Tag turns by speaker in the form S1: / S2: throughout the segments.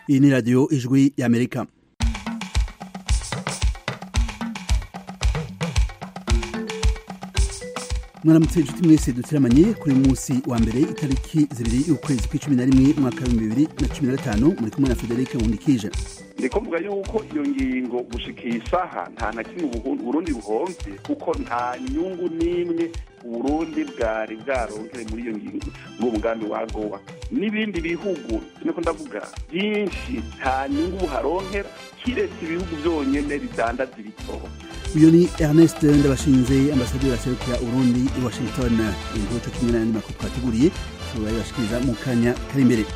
S1: Iyi ni radiyo ijwi y'Amerika. Mwaramutse inshuti mwese duteramanye kuri munsi wa mbere itariki 2 y'ukwezi kwa11 mwaka wa 2015 muri kumwe na Frederic Nkundikije.
S2: Ndiko mvuga yuko iyo ngingo gushikisha nta na kimwe Burundi buhomvye kuko nta nyungu nimwe Burundi bwari bwaronkere muri iyo ngingo ngo umugambi wagowa n'ibindi bihugu niko ndavuga byinshi nta nyungu buharonkera kiretse ibihugu byonyene bidandaza ibitoro.
S1: Uyu ni Ernest Ndabashinze, ambasaderi aserukira Burundi i Washington. Ingo cyo kimwe n'andi makuru twateguriye turayashikiriza mu kanya kari imbere.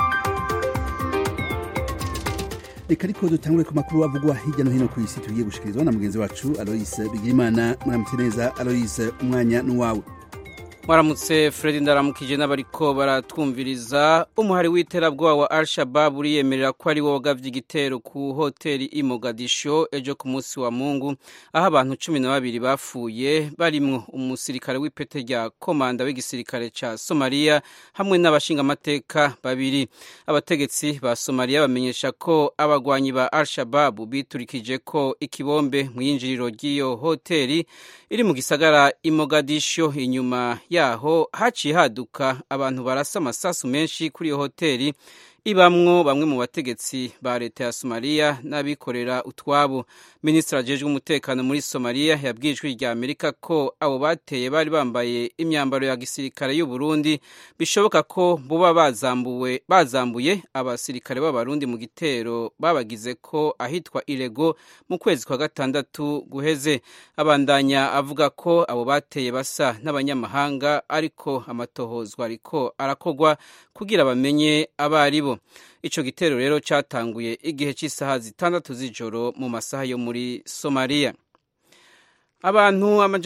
S1: Reka ariko dutangure ku makuru avugwa hirya no hino ku isi tugiye gushikirizwa na mugenzi wacu Alois Bigirimana. Muramutse neza Alois, umwanya n'uwawe.
S3: Mwaramutse Fred, ndaramukije n'abariko baratwumviriza. Umuhari w'iterabwoba wa Al-Shabaab uriyemerera ko ari wo wagavye igitero ku hoteli i Mogadisho ejo ku munsi wa Mungu, aho abantu 12 bapfuye barimwo umusirikare w'ipete rya komanda w'igisirikare ca Somalia hamwe n'abashinga amateka babiri. Abategetsi ba Somalia bamenyesha ko abagwanyi ba Al-Shabaab biturikije ko ikibombe mu yinjiriro ry'iyo hoteli iri mu gisagara i Mogadisho. Inyuma yaho haciye haduka abantu barasa amasasu menshi kuri iyo hoteli ibamwo bamwe mu bategetsi ba leta ya Somalia n'abikorera utwabo. Minisitiri ajejwe umutekano muri Somalia yabwijwe rya Amerika ko abo bateye bari bambaye imyambaro ya gisirikare y'u Burundi, bishoboka ko buba bazambuye abasirikare b'abarundi mu gitero babagize ko ahitwa Irego mu kwezi kwa gatandatu guheze. Abandanya avuga ko abo bateye basa n'abanyamahanga ariko amatohozwa ariko arakogwa kugira bamenye abaribo. Ico gitero rero catanguye igihe cy'isaha 6 z'ijoro mu masaha yo muri Somalia. Abantu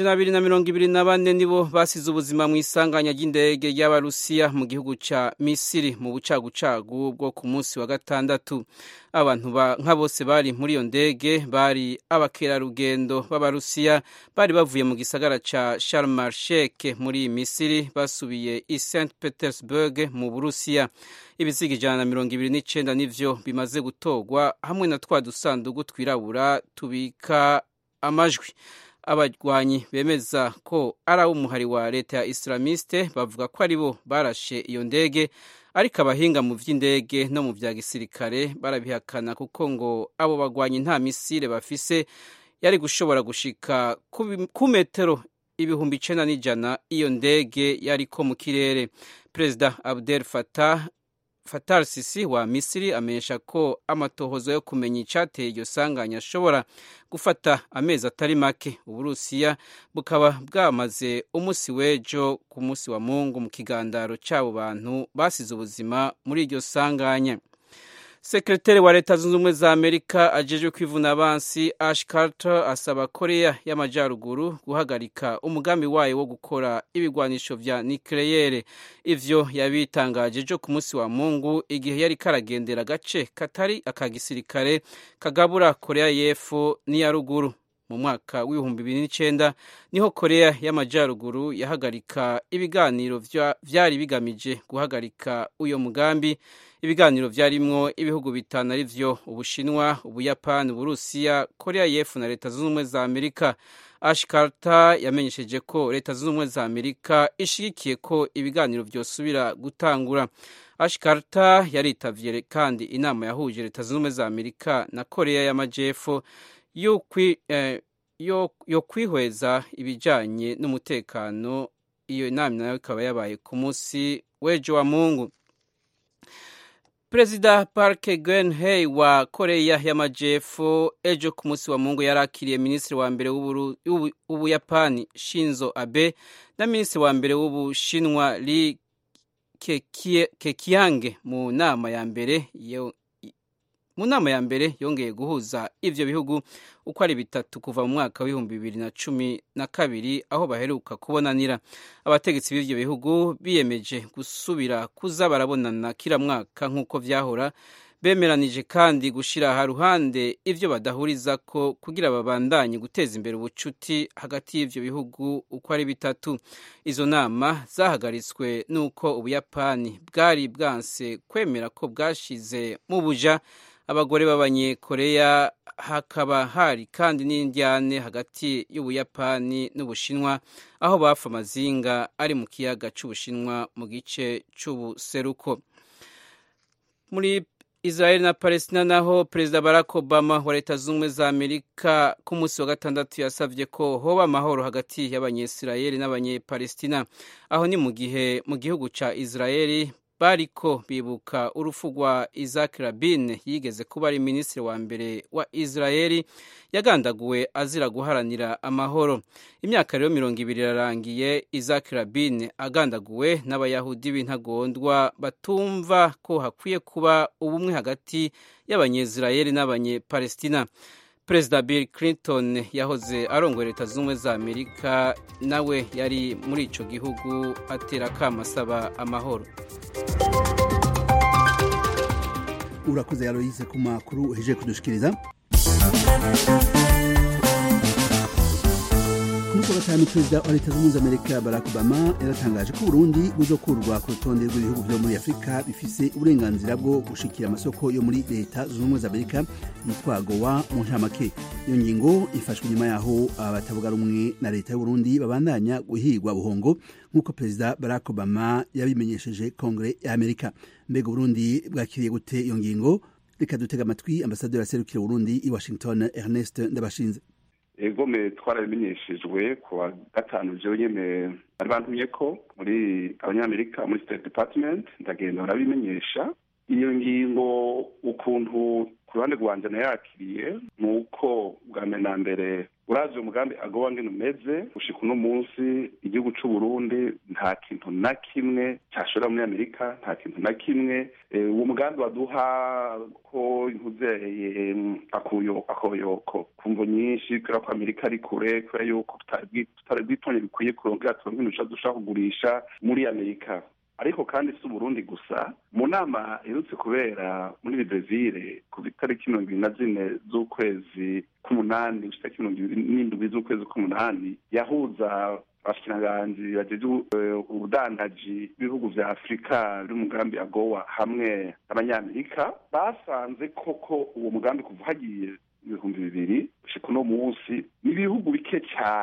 S3: 224 nibo basize ubuzima mu isanganya ry'indege y'Abarusiya mu gihugu ca Misiri mu bucagucagu bwo ku munsi wa gatandatu. Abantu nka bose bari muri iyo ndege bari abakerarugendo b'Abarusiya bari bavuye mu gisagara ca Sharm el-Sheikh muri Misiri basubiye i St Petersburg mu Burusiya. Ibiziga 129 nivyo bimaze gutogwa hamwe na twa dusandugu twirabura tubika amajwi. Abagwanyi bemeza ko ari umuhari wa leta ya Islamiste bavuga ko aribo barashe iyo ndege, ariko abahinga mu vy'indege no mu vya gisirikare barabihakana kuko ngo abo bagwanyi nta misile bafise yari gushobora gushika ku metero 9,100 iyo ndege yariko mu kirere. Perezida Abdel Fattah al-Sisi wa Misiri amenyesha ko amatohozo yo kumenya icateye iryo sanganya ashobora gufata amezi atari make. Uburusiya bukaba bwamaze umusi w'ejo ku munsi wa Mungu mu kigandaro c'abo bantu basize ubuzima muri iryo sanganya. Sekretari wa Leta Zunze Ubumwe za Amerika ajejwe kwivuna abansi Ash Carter asaba Korea y'Amajyaruguru guhagarika umugambi wayo wo gukora ibigwanisho vya nucleaire. Ivyo yabitangaje ejo ku munsi wa Mungu igihe yari karagendera agace katari akagisirikare kagabura Korea y'Epfo n'iya ruguru. Mu mwaka w'2009 niho Korea y'Amajyaruguru yahagarika ibiganiro vyari bigamije guhagarika uyo mugambi. Ibiganiro vyarimwo ibihugu bitanu ari vyo Ubushinwa, Ubuyapani, Uburusiya, Korea y'Epfo na Leta Zunze Ubumwe za Amerika. Ash Carter yamenyesheje ko Leta Zunze Ubumwe za Amerika ishigikiye ko ibiganiro vyosubira gutangura. Ash Carter yaritavye kandi inama yahuje Leta Zunze Ubumwe za Amerika na Korea y'Amajepfo yo kwihweza ibijanye n'umutekano. Iyo nama nayo ikaba yabaye ku munsi w'ejo wa Mungu. Perezida Park Geun-hye wa Korea y'Amajepfo ejo ku munsi wa Mungu yarakiriye minisitiri wa mbere w'Ubuyapani Shinzo Abe na minisitiri wa mbere w'Ubushinwa Li Keqiang mu nama ya mbere yongeye guhuza ivyo bihugu uko ari bitatu kuva mu mwaka w'2012 aho baheruka kubonanira. Abategetsi b'ivyo bihugu biyemeje gusubira kuza barabonana kila mwaka nk'uko vyahora, bemeranije kandi gushira haruhande ivyo badahuriza ko kugira babandanye guteza imbere ubucuti hagati y'ivyo bihugu uko ari bitatu. Izo nama zahagaritswe nuko Ubuyapani bwari bwanse kwemera ko bwashize mu buja abagore b'Abanyekoreya. Hakaba hari kandi n'indyane hagati y'Ubuyapani n'Ubushinwa aho bafa amazinga ari mu kiyaga c'Ubushinwa mu gice c'ubuseruko. Muri Israel na Palestina naho Perezida Barack Obama wa Leta Zunze za Amerika ku munsi wa gatandatu yasavye ko hoba amahoro hagati y'Abanyesirayeli n'Abanyepalestina. Aho ni mu gihe mu gihugu ca Israeli bariko bibuka urupfu rwa Isaac Rabin yigeze kuba ari minisitiri wa mbere wa Israeli yagandaguwe azira guharanira amahoro. Imyaka rero 20 irarangiye Isaac Rabin agandaguwe n'Abayahudi b'intagondwa batumva ko hakwiye kuba ubumwe hagati y'Abanyesirayeli n'Abanyepalestina. Perezida Bill Clinton yahoze arongoye Leta Zunze za Amerika nawe yari muri ico gihugu atera kamasaba amahoro.
S1: Urakoze Aloise ku makuru heje kudushikiriza. Kuri wa gatanu Perezida wa Leta Zunze za Amerika Barack Obama yaratangaje ko Burundi buzokurwa ku rutonde rw'ibihugu byo muri Afrika bifise uburenganzira bwo gushikira amasoko yo muri Leta Zunze za Amerika yitwa AGOA mu ntamake. Iyo ngingo ifashwe nyuma yaho abatavuga rumwe na Leta y'u Burundi babandanya guhigwa buhongo nk'uko Perezida Barack Obama yabimenyesheje Kongre ya Amerika. Mbega Burundi bwakiriye gute iyo ngingo? Reka dutega amatwi Ambasaderi aserukira Burundi i Washington Ernest Ndabashinze.
S2: Egome twarabimenyeshejwe ku wa gatanu jewe nyene bari bantumye ko muri Abanyamerika muri State Department ndagenda barabimenyesha. Iyo ngingo ukuntu ku ruhande rwanje nayakiriye nuko bwa na mbere uraje umugambi AGOA ngene umeze gushika uno munsi igihugu c'u Burundi nta kintu na kimwe cyashora muri Amerika, nta kintu na kimwe uwo mugambi waduha ko inkuzeye akoyoko kumvo nyinshi kera ko Amerika ari kure kera yuko tutarabwitonye bikwiye kurongera turonke dushaka kugurisha muri Amerika. Ariko kandi si Burundi gusa mu nama irutse kubera muri Brezil ku itariki 24 z'ukwezi k'umunani gushika 27 z'ukwezi k'umunani yahuza abashikiranganje bajeje ubudandaji b'ibihugu vya Afrika biri mu mugambi AGOA hamwe n'Abanyamerika basanze koko uwo mugambi kuva hagiye 2000 gushika uno munsi ibihugu bike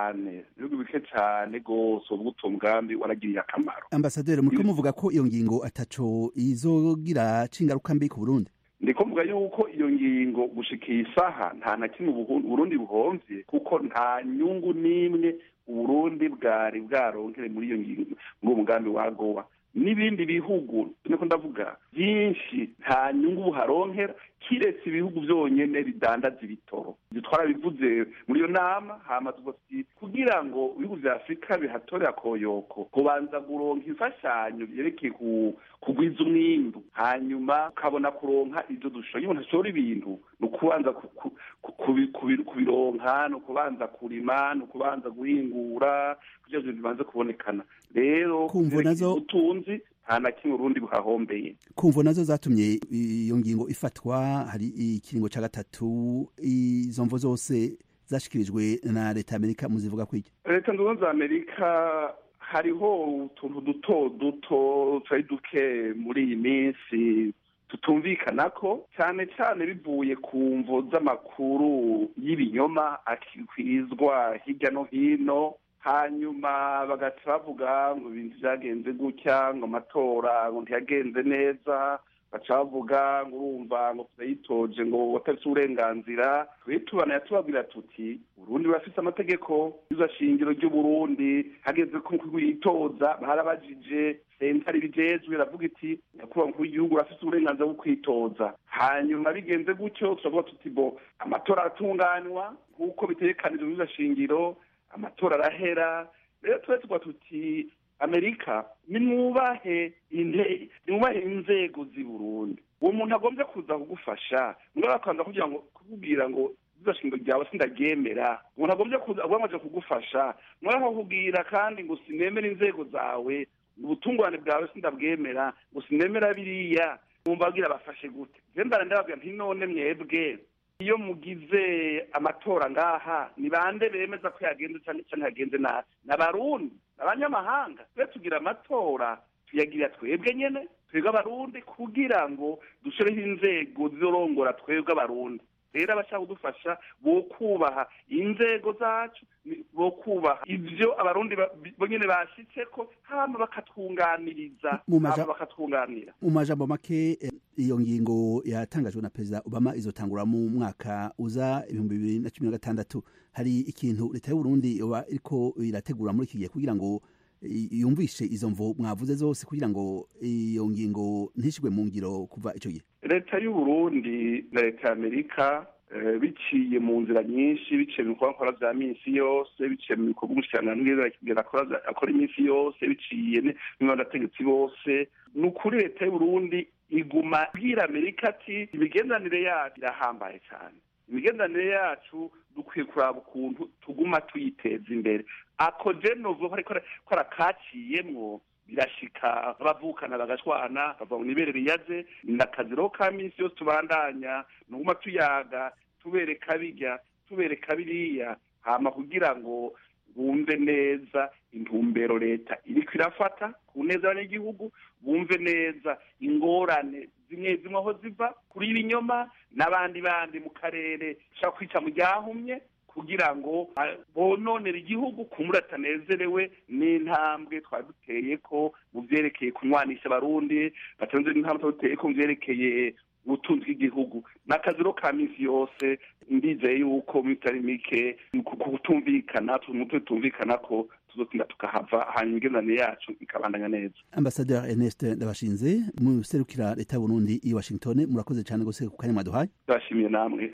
S2: cyane gose ubwo mugambi waragiriye akamaro.
S1: Ambasaderi muriko muvuga ko iyo ngingo ataco izogira cingaruka mbi ku Burundi?
S2: Ndiko mvuga yuko iyo ngingo gushikiye isaha nta na kimwe Burundi buhomvye kuko nta nyungu nimwe Burundi bwari bwaronkere muri iyo ngingo ngo umugambi wa AGOA. N'ibindi bihugu niko ndavuga byinshi nta nyungu buharonkera kiretse ibihugu byonyene bidandaza ibitoro. Twarabivuze muri iyo nama hama tugoti kugira ngo ibihugu vya Afrika bihatore akoyoko kubanza guronka imfashanyo byerekeye kugwiza umwimbu hanyuma ukabona kuronka ivyo dushoboye. Umuntu ashora ibintu no kubanza kubironka no kubanza kurima no kubanza guhingura kugira ngo bibanze kubonekana. Rero
S1: kumvo nazo
S2: utunzi nta na kimwe Burundi buhahombeye.
S1: Kumvo nazo zatumye iyo ngingo ifatwa hari ikiringo ca gatatu. Izo mvo zose zashikirijwe na Leta Amerika muzivuga kwiki?
S2: Leta Zunze za Amerika hariho utuntu duto twari duke muri iyi minsi tutumvikanako cyane bivuye ku mvo z'amakuru y'ibinyoma akikwizwa hirya no hino. Hanyuma bagaca bavuga ngo ibintu byagenze gutya ngo amatora ngo ntiyagenze neza, baca bavuga ngo urumva ngo turayitoje ngo wataretse uburenganzira. Tubana yatubabwira tuti Burundi burafise amategeko y'izashingiro ry'Uburundi hageze ko kuyitoza barabajije sentare bijejwe iravuga iti nyakubahwa mukuru w'igihugu urafise uburenganzira bwo kwitoza. Hanyuma bigenze gutyo turavuga tuti bo amatora aratunganywa nk'uko bitegekanijwe y'izashingiro, amatora arahera. Rero tuba tuti Amerika nimwubahe inzego z'i Burundi. Uwo muntu agombye kuza kugufasha mugabo akaza kugira ngo kubwira ngo izashingo ryawe sindagemera. Umuntu agombye kuza agwamaje kugufasha mugabo akubwira kandi ngo sinemera inzego zawe ubutungane bwawe sindabwemera ngo sinemera biriya. Mumbagira bafashe gute? Zembara ndababwira nti none mwebwe iyo mugize amatora ngaha ni bande bemeza ko yagenze cyane yagenze nabi n'abarundi n'abanyamahanga twe tugira amatora tuyagira twebwe nyene twebwe abarundi kugira ngo dushireho inzego zizorongora twebwe abarundi rero abashaka kudufasha bo kubaha inzego zacu bo kubaha ivyo abarundi bonyene bashitseko hama bakatwunganiriza bakatwunganira
S1: mu majambo make iyo ngingo yatangajwe na Perezida Obama izotangura mu mwaka uza 2016 hari ikintu leta y'u Burundi yoba iriko irategura muri iki gihe kugira ngo yumvishe izo mvo mwavuze zose kugira ngo iyo ngingo ntishigwe mu ngiro kuva ico gihe.
S2: Leta y'u Burundi na leta ya Amerika biciye mu nzira nyinshi biciye mu bikorwa vya minsi yose biciye mu bikorwa umushikiranganji akora iminsi yose biciye n'abategetsi bose n'ukuri leta y'u Burundi iguma bwira Amerika ati imigenderanire yacu irahambaye cyane imigenderanire yacu dukwiye kuraba ukuntu tuguma tuyiteza imbere ako je novuga ko arakaciyemwo birashika abavukana bagashwana bava mu nibere riyaze n'akaziro ka minsi yose tubandanya nuguma tuyaga tubereka bijya tubereka biriya hama kugira ngo bumve neza intumbero leta iriko irafata ku neza y'abanyagihugu bumve neza ingorane zimwe zimwe aho ziva kuri ibinyoma n'abandi mu karere shaka kwica mu ryahumye kugira ngo bononera igihugu kumuratanezerewe n'intambwe twaduteye ko mu vyerekeye kunywanisha abarundi batonze n'intambwe twaduteye ko mu vyerekeye ubutunzi bw'igihugu n'akaziro ka minsi yose ndizeye yuko mitari mike kutumvikana tutumvikana ko tuzotinda tukahava hanyuma imigenderanire yacu ikabandanya neza.
S1: Ambassadeur Ernest Ndabashinze mu serukira leta y'u Burundi i Washington murakoze cyane gose ku kanya mwaduhaye.
S2: Ndashimiye namwe.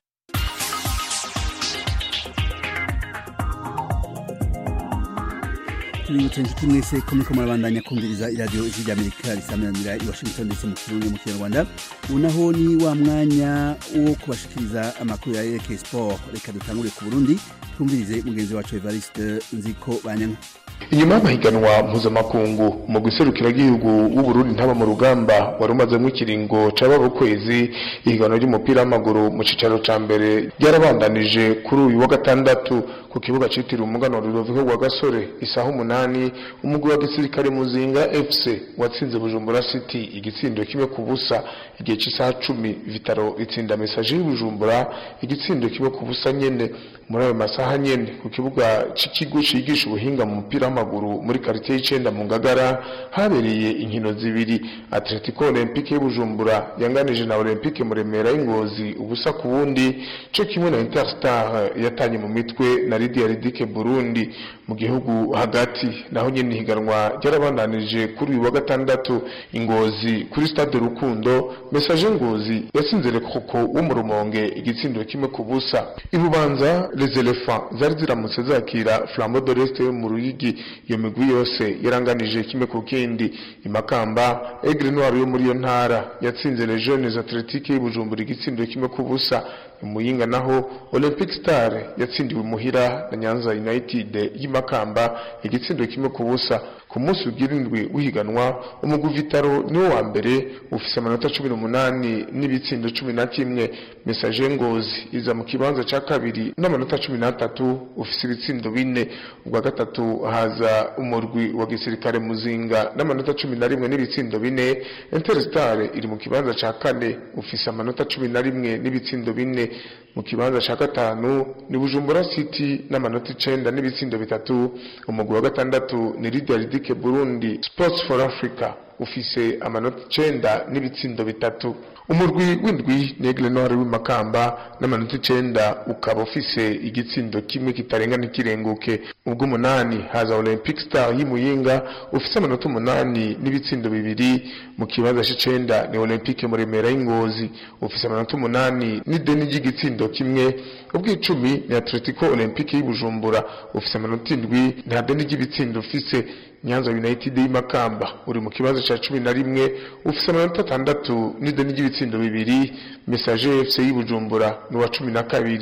S1: Tubibutse inshuti mwese ko muriko murabandanya kumviriza iradiyo ijwi ry'Amerika risameranira i Washington ndetse mu Kirundi mu Kinyarwanda. Unaho ni wa mwanya wo kubashikiriza amakuru ya yerekeye sport. Reka dutangure ku Burundi twumvirize mugenzi wacu Evariste Nziko Banyanka.
S4: Inyuma y'amahiganwa mpuzamakungu mu guserukira igihugu w'u Burundi ntaba mu rugamba warumazemo ikiringo c'ababo kwezi ihiganwa ry'umupira w'amaguru mu cicaro ca mbere ryarabandanije kuri uyu wa gatandatu ku kibuga citiriwe umuganwa Rudoviko rwa Gasore isaha 8 umugwi wa gisirikare Muzinga FC watsinze Bujumbura City igitsindo kimwe ku busa igihe c'isaha 10 Vitaro itsinda Message y'Ubujumbura igitsindo kimwe ku busa nyene muri ayo masaha nyene ku kibuga c'ikigo cigisha ubuhinga mu mupira w'amaguru muri quartier y'Icenda mu Ngagara habereye inkino zibiri Atletico Olympique y'Ubujumbura yanganije na Olympique Muremera y'Ingozi ubusa ku wundi cyo kimwe na Interstar yatanye mu mitwe na Lydia Ridike Burundi mu gihugu hagati naho nyene higanwa ryarabandanije kuri uyu wa gatandatu Ingozi kuri Stade Rukundo Message Ngozi yasinze Lekoko wo mu Rumonge igitsindo kimwe ku busa Ibubanza Les Elephants zari ziramutse zakira Flambeau de l'Est mu Ruyigi iyo migwi yose yaranganije kimwe ku kindi Imakamba Aigle Noir yo muri yo ntara yatsinze Les Jeunes Athletiques y'Ubujumbura igitsindo kimwe ku busa Muyinga naho Olympic Star yatsindiwe muhira na Nyanza United y'Imakamba igitsindo kimwe ku busa ku munsi ugirindwi uhiganwa umugwi Vitaro niwo wa mbere ufise amanota 18 n'ibitsindo 11 Message Ngozi iza mu kibanza ca kabiri n'amanota 13 ufise ibitsindo 4 ubwa gatatu haza umurwi wa gisirikare Muzinga n'amanota 11 n'ibitsindo 4 Interstar iri mu kibanza ca kane ufise amanota 11 n'ibitsindo 4 mu kibanza ca gatanu ni Bujumbura City n'amanota 9 n'ibitsindo 3 umugwi wa gatandatu ni Lydia Ridike Burundi Sports for Africa ufise amanota 9 n'ibitsindo 3 umurwi w'indwi ni Aigle Noir w'Imakamba n'amanota 9 ukaba ufise igitsindo kimwe kitarenga n'ikirenguke ubwo 8 haza Olympic Star y'Imuyinga ufise amanota 8 n'ibitsindo 2 mu kibanza c'9 ni Olympique Muremera y'Ingozi ufise amanota 8 n'ideni ry'igitsindo kimwe ubwo 10 ni Atletico Olympique y'Ubujumbura ufise amanota 7 nta deni ry'ibitsindo ufise Nyanza United y'Imakamba uri mu kibazo ca 11 ufise amanota 6 n'ideni ry'ibitsindo 2 Message FC y'Ubujumbura ni wa 12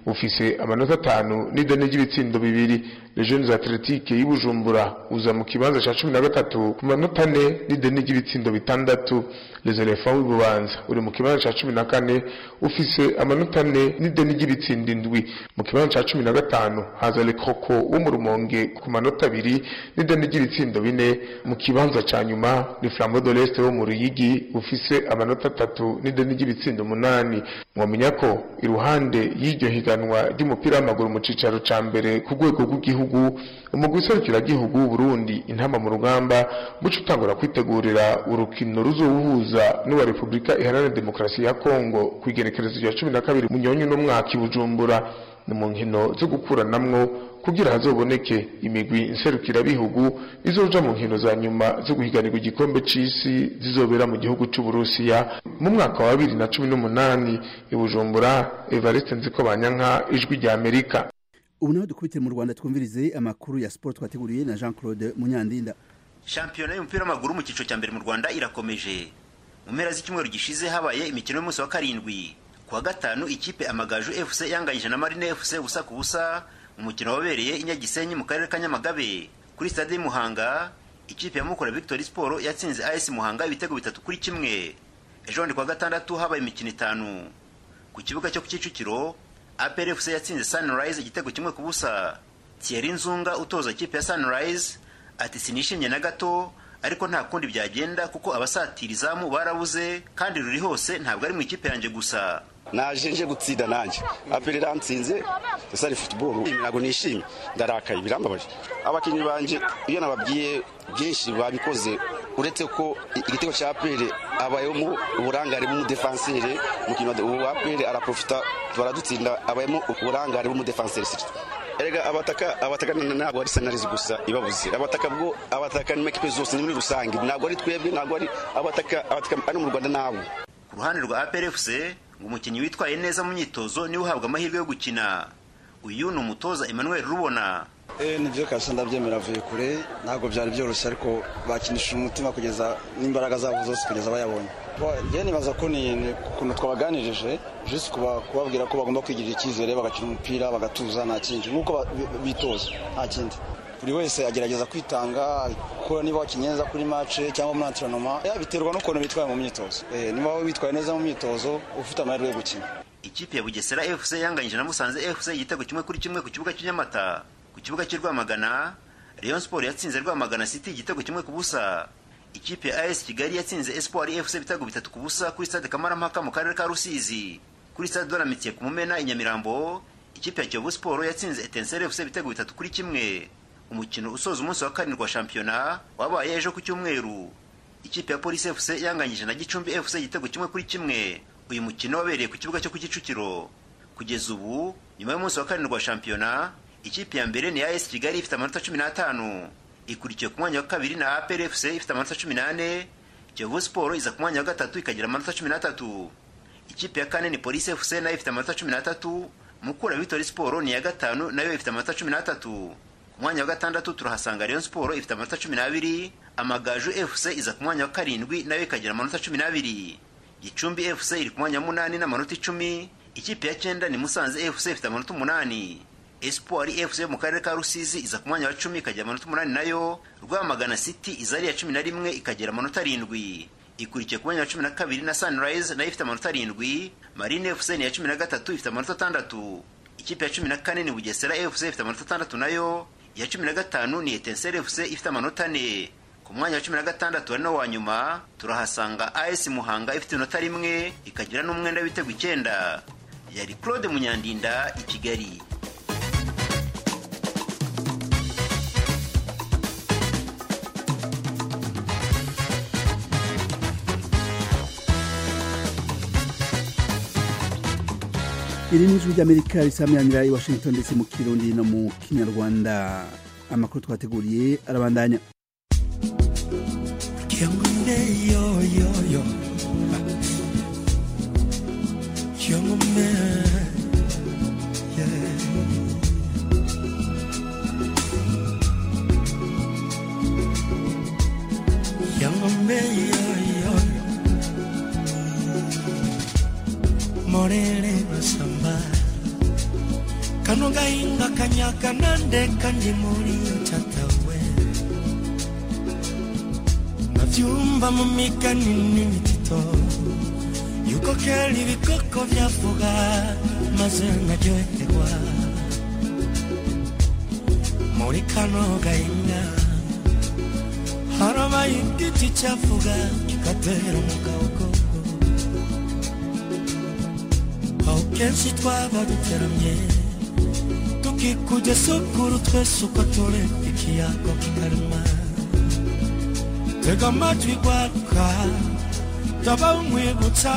S4: ufise amanota 5 n'ideni ry'ibitsindo 2. Les Jeunes Athletiques y'Ibujumbura uza mu kibanza ca 13 ku manota 4 n'ideni ry'ibitsindo 6. Les Elephants y'Ububanza uri mu kibanza ca 14 ufise amanota 4 n'ideni ry'ibitsindo 7. Mu kibanza ca 15 haza Le Croco wo mu Rumonge ku manota 2 n'ideni ry'ibitsindo 4. Mu kibanza ca nyuma ni Flambeau de l'Est wo mu Ruyigi ufise amanota 3 n'ideni ry'ibitsindo 8. Mwamenya ko iruhande y'iryo higanwa ry'umupira w'amaguru mu cicaro ca mbere ku rwego rw'igihugu, umugwi serukiragihugu w'u Burundi intama mu rugamba buca utangura kwitegurira urukino ruzohuza n'uwa Repubulika Iharanira Demokarasi ya Kongo ku igenekerezo rya 12 Munyonyo no mwaka i Bujumbura. Ni mu nkino zo gukuranamwo kugira hazoboneke imigwi nserukirabihugu izoja mu nkino za nyuma zo guhiganirwa igikombe c'isi zizobera mu gihugu c'u Burusiya mu mwaka wa 2018 i Bujumbura. Evariste Nzikobanyanka, Ijwi rya Amerika.
S1: Ubu naho dukubite mu Rwanda twumvirize amakuru ya sport twateguriye na Jean-Claude Munyandinda.
S5: Shampiyona y'umupira w'amaguru mu cyiciro cya mbere mu Rwanda irakomeje. Mu mpera z'icyumweru gishize habaye imikino y'umunsi wa 7. Kuwa gatanu ikipe Amagaju FC yanganyije na Marine FC ubusa ku busa mu mukino wabereye i Nyagisenyi mu karere ka Nyamagabe. Kuri stade Muhanga ikipe ya Mukura Victory Sport yatsinze AS Muhanga ibitego 3-1. Ejo ndi kuwa gatandatu habaye imikino 5. Ku kibuga cyo ku Kicukiro APR FC yatsinze Sunrise igitego 1 ku busa. Thierry Nzunga utoza ikipe ya Sunrise ati sinishimye na gato, ariko nta kundi byagenda kuko abasatirizamu barabuze kandi ruri hose ntabwo ari mu ikipe yanjye gusa.
S6: Naje nje gutsinda nanjye APR iransinze sari football ntago nishimye ndarakaye birambabaje. Abakinyi banje iyo nababwiye byinshi babikoze, uretse ko igitego cya APR abayemo uburangare mu defenseur mu kino wa APR araprofita baradutsinda abayemo uburangare mu defenseur. Erega abataka ntabwo ari Sanarize gusa ibabuze, abataka ni equipe zose muri rusange, ntabwo ari twebwe, ntabwo ari abataka ari mu Rwanda nabo.
S5: Ku ruhande rwa APR FC ngo umukinnyi witwaye neza mu myitozo niwe uhabwa amahirwe yo gukina. Uyu ni umutoza Emmanuel Rubona.
S7: Nibyo kabisa ndabyemera vuye kure, ntabwo byari byoroshye ariko bakinisha umutima kugeza n'imbaraga zabo zose kugeza bayabonye. Njye nibaza ko ni ukuntu twabaganirije juste kubabwira ko bagomba kwigirira icyizere bagakina umupira bagatuza, nta kindi nuko bitoza, nta kindi. Buri wese agerageza kwitanga ko niba wakinye neza kuri match cyangwa muri entraînement biterwa n'ukuntu bitwaye mu myitozo. Niba witwaye neza mu myitozo ufite amahirwe yo gukina.
S5: Ikipe ya Bugesera FC yanganyije na Musanze FC igitego 1-1 ku kibuga cy'Inyamata. Ku kibuga cy'i Rwamagana Rayon Sport yatsinze Rwamagana City igitego 1 ku busa. Ikipe ya AS Kigali yatsinze Espoir FC ibitego 3 ku busa kuri stade Kamarampaka mu karere ka Rusizi. Kuri stade Doramitiye ku Mumena i Nyamirambo ikipe ya Kiyovu Sport yatsinze Etincelle FC ibitego 3-1. Umukino usoza umunsi wa 7 wa shampiyona wabaye ejo ku cyumweru. Ikipe ya Police FC yanganyije na Gicumbi FC igitego 1-1. Uyu mukino wabereye ku kibuga cyo ku Kicukiro. Kugeza ubu nyuma y'umunsi wa 7 wa shampiyona ikipe ya mbere ni AS Kigali ifite amanota 15, ikurikiye ku mwanya wa 2 na APR FC ifite amanota 18. Kiyovu Sport iza ku mwanya wa 3 ikagira amanota 13. Ikipe ya 4 ni Police FC nayo ifite amanota 13. Mukura Victory Sport ni ya 5 nayo ifite amanota 13. Ku mwanya wa 6 turahasanga Rayon Sport ifite amanota 12. Amagaju FC iza ku mwanya wa 7 nayo ikagira amanota 12. Gicumbi FC iri ku mwanya wa 8 n'amanota 10. Ikipe ya 9 ni Musanze FC ifite amanota 8. Espoir FC mu karere ka Rusizi iza ku mwanya wa 10 ikagira amanota 8 nayo. Rwamagana City iza ari ya 11 ikagira amanota 7. Ikurikiye ku mwanya wa 12 na Sunrise nayo ifite amanota 7. Marine FC ni ya 13 ifite amanota 6. Ikipe ya 14 ni Bugesera FC ifite amanota 6 nayo. Ya 15 ni Etincelle FC ifite amanota 4. Ku mwanya wa 16 ari no wa nyuma turahasanga AS Muhanga ifite inota 1 ikagira n'umwenda w'ibitego 9. Yari Claude Munyandinda i Kigali.
S1: Iri ni Ijwi ry'Amerika risamyanira i Washington DC mu Kirundi no mu Kinyarwanda. Amakuru twateguriye arabandanya.
S8: Morele masamba kano gahinga kanyaga nandeka ndi muri chatawe navyumva mu migani n'imitito yuko kera ibikoko vyavuga maze nkaryoherwa muri kano gahinga harabaye igiti cyavuga kigatera umugabo aho kenshi twaba duteramye tukikujya sukuru twese uko turi ikiyago kikarema tega amatwi gwaruka taba umwibutsa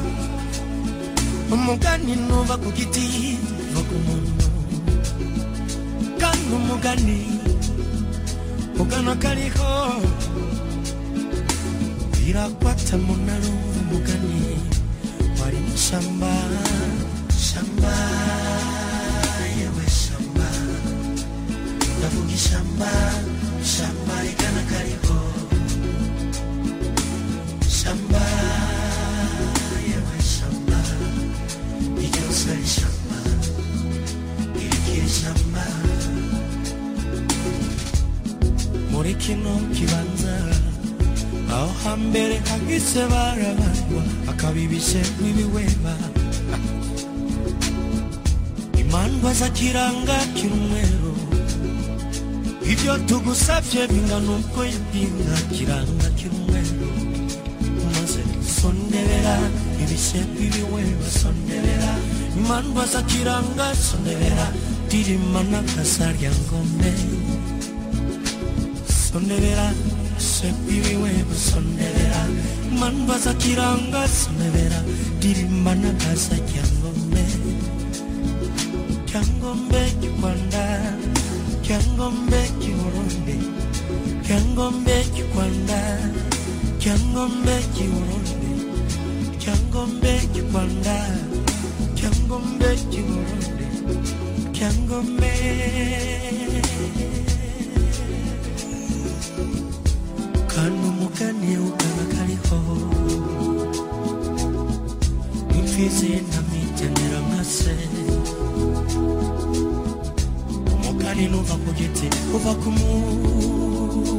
S8: umugani nuva ku giti va ku muntu kandi umugani ugana kariho birakwata munaro umugani wari shamba shamba yewe shamba ndavuga shamba shamba igana kariho shamba yewe shamba igose shamba irikiye shamba muri kino kibanza aho hambere hagise barabarwa akabibishe n'ibiweba imandwa za kiranga kirumwero ibyo tugusavye bingana uko yabwinga kiranga kirumwero maze sondebera ibishe n'ibiweba sondebera imandwa za kiranga sondebera dirimana kasarya ngombe sondebera sepiwe sondebera manbaza kiranga sondebera dirimana kasa kyangombe kyangombe kikwanda kyangombe kiwuronde kyangombe kikwanda kyangombe kiwuronde kyangombe kikwanda kyangombe kiwuronde kyangombe kanu mugani ukana kariho imfizi na mitenera nkase umugani nuva ku giti uva ku muntu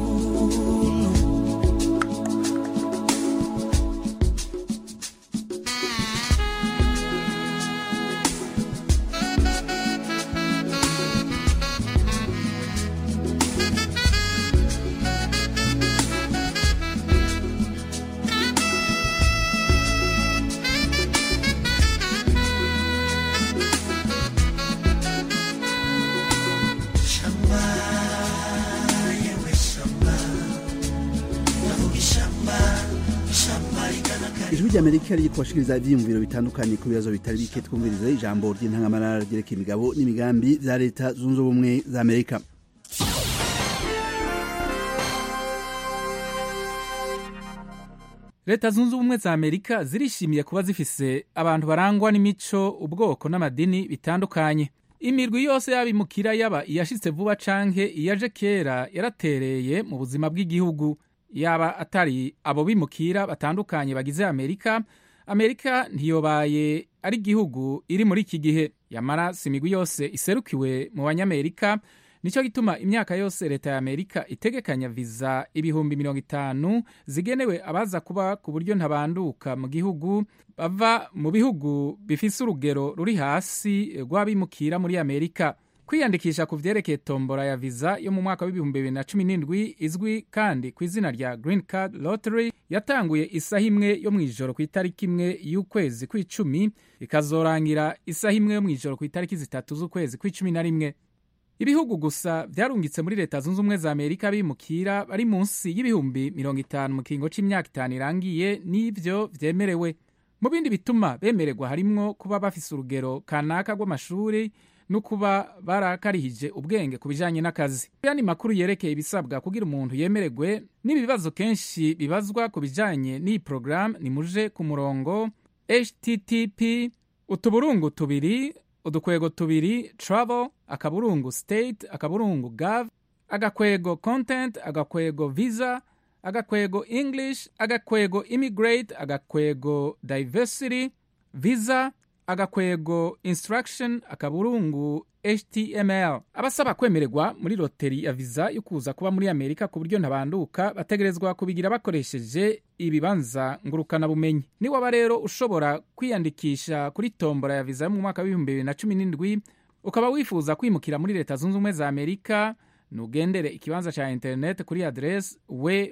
S1: ijwi ry'amerika riri kubashikiriza ivyiyumviro bitandukanye ku bibazo bitari bike. twumvirize ijambo ry'intangamarara ryerekeye imigabo n'imigambi vya leta zunze ubumwe za amerika.
S9: leta zunze ubumwe za amerika zirishimiye kuba zifise abantu barangwa n'imico ubwoko n'amadini bitandukanye. imirwi yose y'abimukira yaba iyashitse vuba canke iyaje kera yaratereye mu buzima bw'igihugu. yaba atari abo bimukira batandukanye bagize amerika ntiyobaye ari igihugu iri muri iki gihe. yamara si imigwi yose iserukiwe mu banyamerika, nico gituma imyaka yose leta ya amerika itegekanya viza 50,000 zigenewe abaza kuba ku buryo ntabanduka mu gihugu bava mu bihugu bifise urugero ruri hasi rw'abimukira muri amerika. kwiyandikisha ku vyerekeye tombora ya viza yo mu mwaka w'2017 izwi kandi ku izina rya Green Card Lottery yatanguye isaha imwe yo mw'ijoro ku itariki imwe y'ukwezi kw'icumi ikazorangira isaha imwe yo mw'ijoro ku itariki 3 z'ukwezi kw'icumi. ibihugu gusa vyarungitse muri leta zunze ubumwe za amerika bimukira bari munsi y'ibihumbi 50 mu kiringo c'imyaka 5 irangiye n'ivyo vyemerewe. mu bindi bituma bemererwa harimwo kuba bafise urugero kanaka rw'amashuri no kuba barakarihije ubwenge ku bijanye n'akazi. yani makuru yerekeye ibisabwa kugira umuntu yemererwe n'ibibazo kenshi bibazwa ku bijanye n'iyi program ni muje ku murongo http://travel://state:/English:/immigrate:/diversity visa:/instruction:/ HTML. Abasaba kwemererwa muri loteri ya visa yo kuza kuba muri Amerika ku buryo ntabanduka bategerezwa kubigira bakoresheje ibibanza ngurukana bumenyi. Ni waba rero ushobora kwiyandikisha kuri tombora ya visa mu mwaka wa 2017 ukaba wifuza kwimukira muri leta zunze ubumwe za Amerika, nugendere ikibanza cha internet kuri address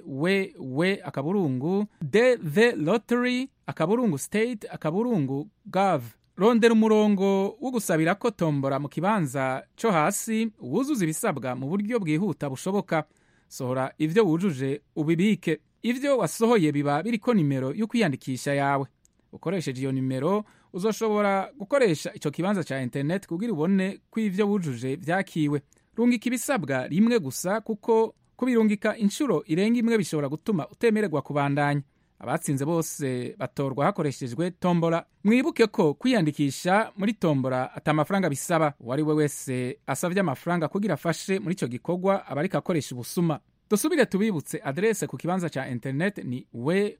S9: www.thelottery.state.gov. Rondera umurongo wo gusabira ko tombora mu kibanza cyo hasi, wuzuza ibisabwa mu buryo bwihuta bushoboka. Sohora ivyo wujuje ubibike. Ivyo wasohoye biba biriko nimero yo kwiyandikisha yawe. Ukoresheje iyo nimero uzoshobora gukoresha ico kibanza cha internet kugira ubone ko ivyo wujuje vyakiwe. Rungika ibisabwa rimwe gusa, kuko kubirungika inshuro irenga imwe bishobora gutuma utemererwa kubandanya. Abatsinze bose batorwa hakoreshejwe tombola. Mwibuke ko kwiyandikisha muri tombola atamafaranga bisaba. Uwari we wese asavye amafaranga kugira afashe muri ico gikorwa abarika akoresha ubusuma. Dusubire tubibutse adresse ku kibanza cha internet ni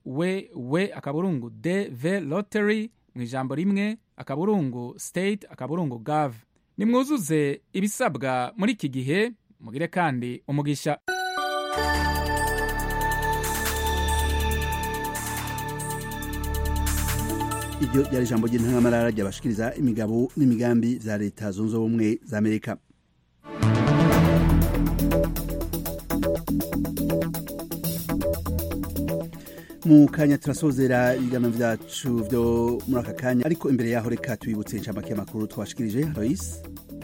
S9: www.dvelottery mu ijambo rimwe .state.gov. Nimwuzuze ibisabwa muri iki gihe, mugire kandi umugisha.
S1: Iryo ryari ijambo ry'intangamarara ryabashikiriza imigabo n'imigambi za leta zunze ubumwe za Amerika. Mu kanya turasozera ibiganiro vyacu vyo muri aka kanya, ariko imbere yaho reka tubibutse incamake y'amakuru twashikirije. Lois.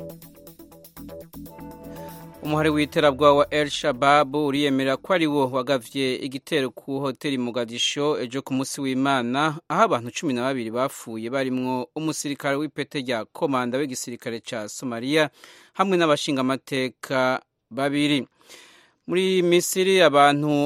S3: Umuhari w'iterabwoba wa El Shabab uriyemera ko ari wo wagavye igitero ku hoteli Mogadisho ejo ku munsi w'Imana, aho abantu 12 bapfuye barimwo umusirikare w'ipete rya komanda w'igisirikare ca Somalia hamwe n'abashingamateka babiri. Muri Misiri abantu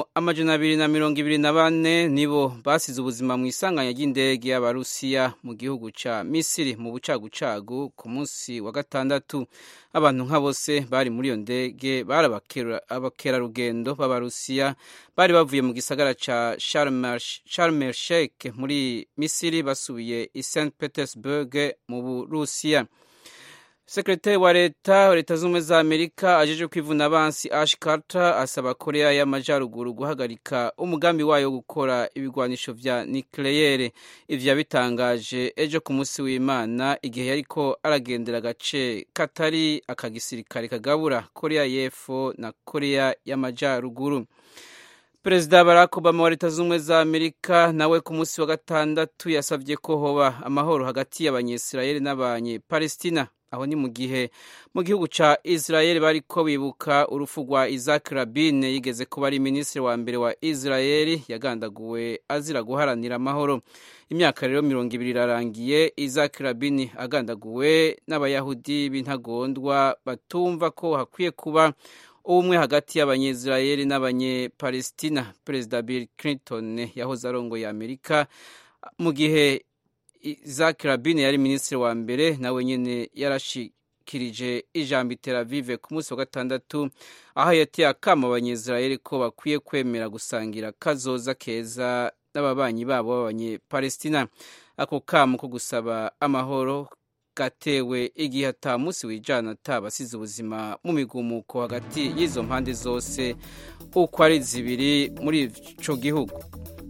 S3: 224 nibo basize ubuzima mu isanganya ry'indege y'Abarusiya mu gihugu ca Misiri mu bucagucagu ku munsi wa gatandatu. Abantu nka bose bari muri iyo ndege bari abakerarugendo b'Abarusiya bari bavuye mu gisagara ca Sharm el Sheikh muri Misiri basubiye i St Petersburg mu Burusiya. Sekretari wa leta z'ubumwe za Amerika ajeje kwivuna abansi Ash Carter asaba Korea y'Amajyaruguru guhagarika umugambi wayo gukora ibigwanisho vya nucleaire. Ivyo yabitangaje ejo ku munsi w'Imana igihe yariko aragendera agace katari akagisirikare kagabura Korea y'Epfo na Korea y'Amajyaruguru. Perezida Barack Obama wa leta z'ubumwe za Amerika nawe ku munsi wa gatandatu yasavye ko hoba amahoro hagati y'Abanyesirayeli n'Abanyepalestina. Aho ni mu gihe mu gihugu ca Israel bariko bibuka urufu rwa Isaac Rabin, yigeze kuba ari minisitiri wa mbere wa Israel yagandaguwe azira guharanira amahoro. Imyaka rero 20 irarangiye Isaac Rabin agandaguwe n'abayahudi b'intagondwa batumva ko hakwiye kuba ubumwe hagati y'Abanyesirayeli n'Abanyepalestina. Perezida Bill Clinton yahoze arongoye Amerika mu gihe Isaac Rabin yari minisitiri wa mbere, nawe nyene yarashikirije ijambo i Tel Aviv ku munsi wa gatandatu, aho yateye akamo Abanyesirayeli ko bakwiye kwemera gusangira kazoza keza n'ababanyi babo b'Abanyepalestina. Ako kamo ko gusaba amahoro gatewe igihe ata munsi wijana atabasize ubuzima mu migumuko hagati y'izo mpande zose uko ari zibiri muri ico gihugu.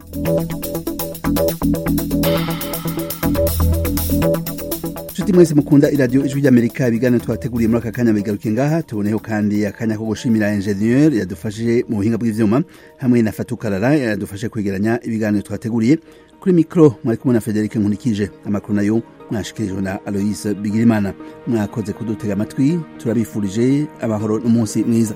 S1: Nshuti mwese mukunda iradiyo Ijwi ry'Amerika, ibiganiro twateguriye muri aka kanya bigaruke ngaha. Tuboneho kandi akanya ko gushimira ingenieur yadufashije mu buhinga bw'ivyuma hamwe na Fatukarara yadufashe kwegeranya ibiganiro twateguriye. Kuri mikro mwari kumwe na Frederic Nkunikije. Amakuru nayo mwashikirijwe na Alois Bigirimana. Mwakoze kudutega amatwi, turabifurije amahoro n'umunsi mwiza.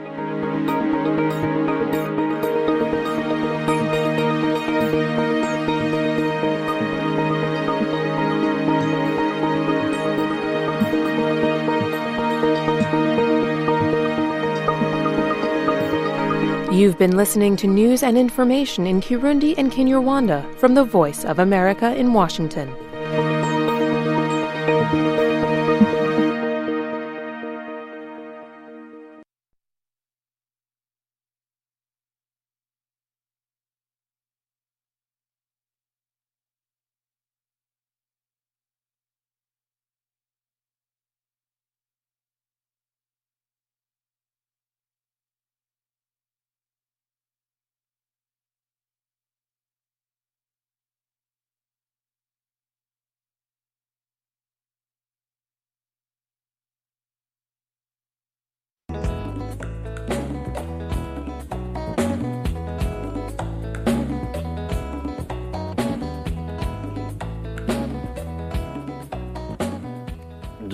S10: You've been listening to news and information in Kirundi and Kinyarwanda from the Voice of America in Washington.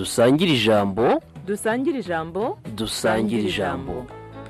S11: dusangire ijambo
S12: dusangire ijambo
S11: dusangire ijambo.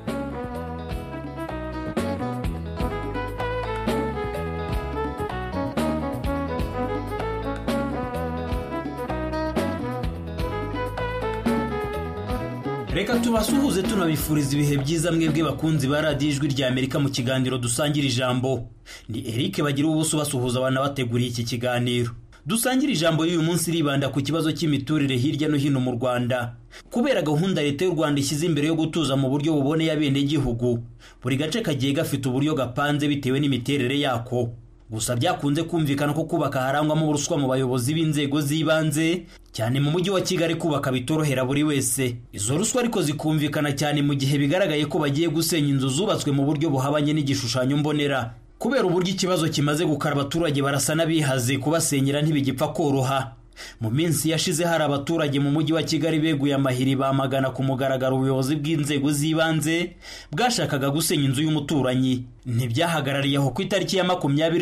S13: Reka tubasuhuze tunabifuriza ibihe byiza mwebwe bakunzi ba radiyo ijwi rya Amerika mu kiganiro dusangira ijambo. Ni Eric bagira ubuso basuhuza abana bateguriye iki kiganiro. Dusangira ijambo y'uyu munsi ribanda ku kibazo cy'imiturire hirya no hino mu Rwanda. Kubera gahunda leta y'u Rwanda ishyize imbere yo gutuza mu buryo buboneye abenegihugu, buri gace kagiye gafite uburyo gapanze bitewe n'imiterere yako. Gusa byakunze kumvikana ko kubaka harangwamo uruswa mu bayobozi b'inzego z'ibanze, cyane mu mujyi wa Kigali kubaka bitorohera buri wese. Izo ruswa ariko zikumvikana cyane mu gihe bigaragaye ko bagiye gusenya inzu zubatswe mu buryo buhabanye n'igishushanyo mbonera. Kubera uburyo ikibazo kimaze gukara, abaturage barasa n'abihaze kubasenyera ntibigipfa koroha. Mu minsi yashize hari abaturage mu mujyi wa Kigali beguye amahiri bamagana ku mugaragaro ubuyobozi bw'inzego z'ibanze bwashakaga gusenya inzu y'umuturanyi. Ntibyahagarariye aho ku itariki ya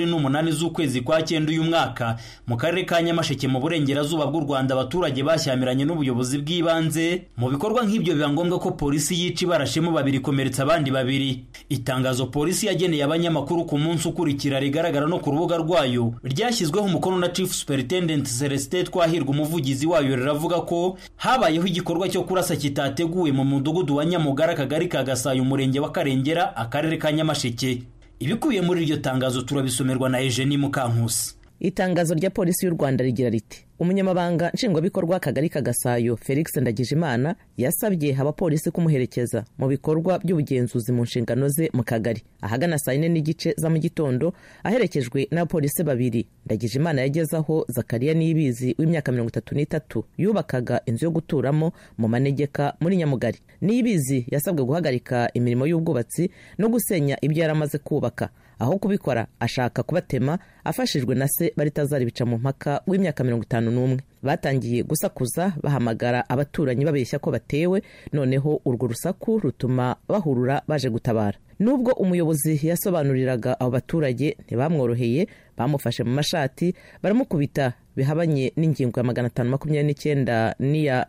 S13: 28 z'ukwezi kwa 9 uyu mwaka mu karere ka Nyamasheke mu burengerazuba bw'u Rwanda, abaturage bashyamiranye n'ubuyobozi bw'ibanze. Mu bikorwa nk'ibyo biba ngombwa ko polisi yica ibarashemo babiri komeretsa abandi babiri. Itangazo polisi yageneye abanyamakuru ku munsi ukurikira rigaragara no ku rubuga rwayo ryashyizweho umukono na Chief Superintendent Celestin Twahirwa, umuvugizi wayo, riravuga ko habayeho igikorwa cyo kurasa kitateguwe mu mudugudu wa Nyamugara, akagari ka Gasayo, umurenge wa Karengera, akarere ka Nyamasheke. Ibikubiye muri iryo tangazo turabisomerwa na Eugenie Mukankusi.
S12: Itangazo rya polisi y'u Rwanda rigira riti: umunyamabanga nshingwabikorwa akagari ka Gasayo Felix Ndagijimana yasabye abapolisi kumuherekeza mu bikorwa by'ubugenzuzi mu nshingano ze mu kagari ahagana saa 4:30 za mu gitondo, aherekejwe n'abapolisi babiri. Ndagijimana yagezaho Zakaria Niyibizi w'imyaka 33 yubakaga inzu yo guturamo mu manegeka muri Nyamugari. Niyibizi yasabwe guhagarika imirimo y'ubwubatsi no gusenya ibyo yaramaze kubaka. Aho kubikora ashaka kubatema afashijwe na se Baritazari bica mu mpaka w'imyaka 51. Batangiye gusakuza bahamagara abaturanyi babeshya ko batewe, noneho urwo rusaku rutuma bahurura baje gutabara. Nubwo umuyobozi yasobanuriraga abo baturage ntibamworoheye, bamufashe mu mashati baramukubita bihabanye n'ingingo ya 529 n'iya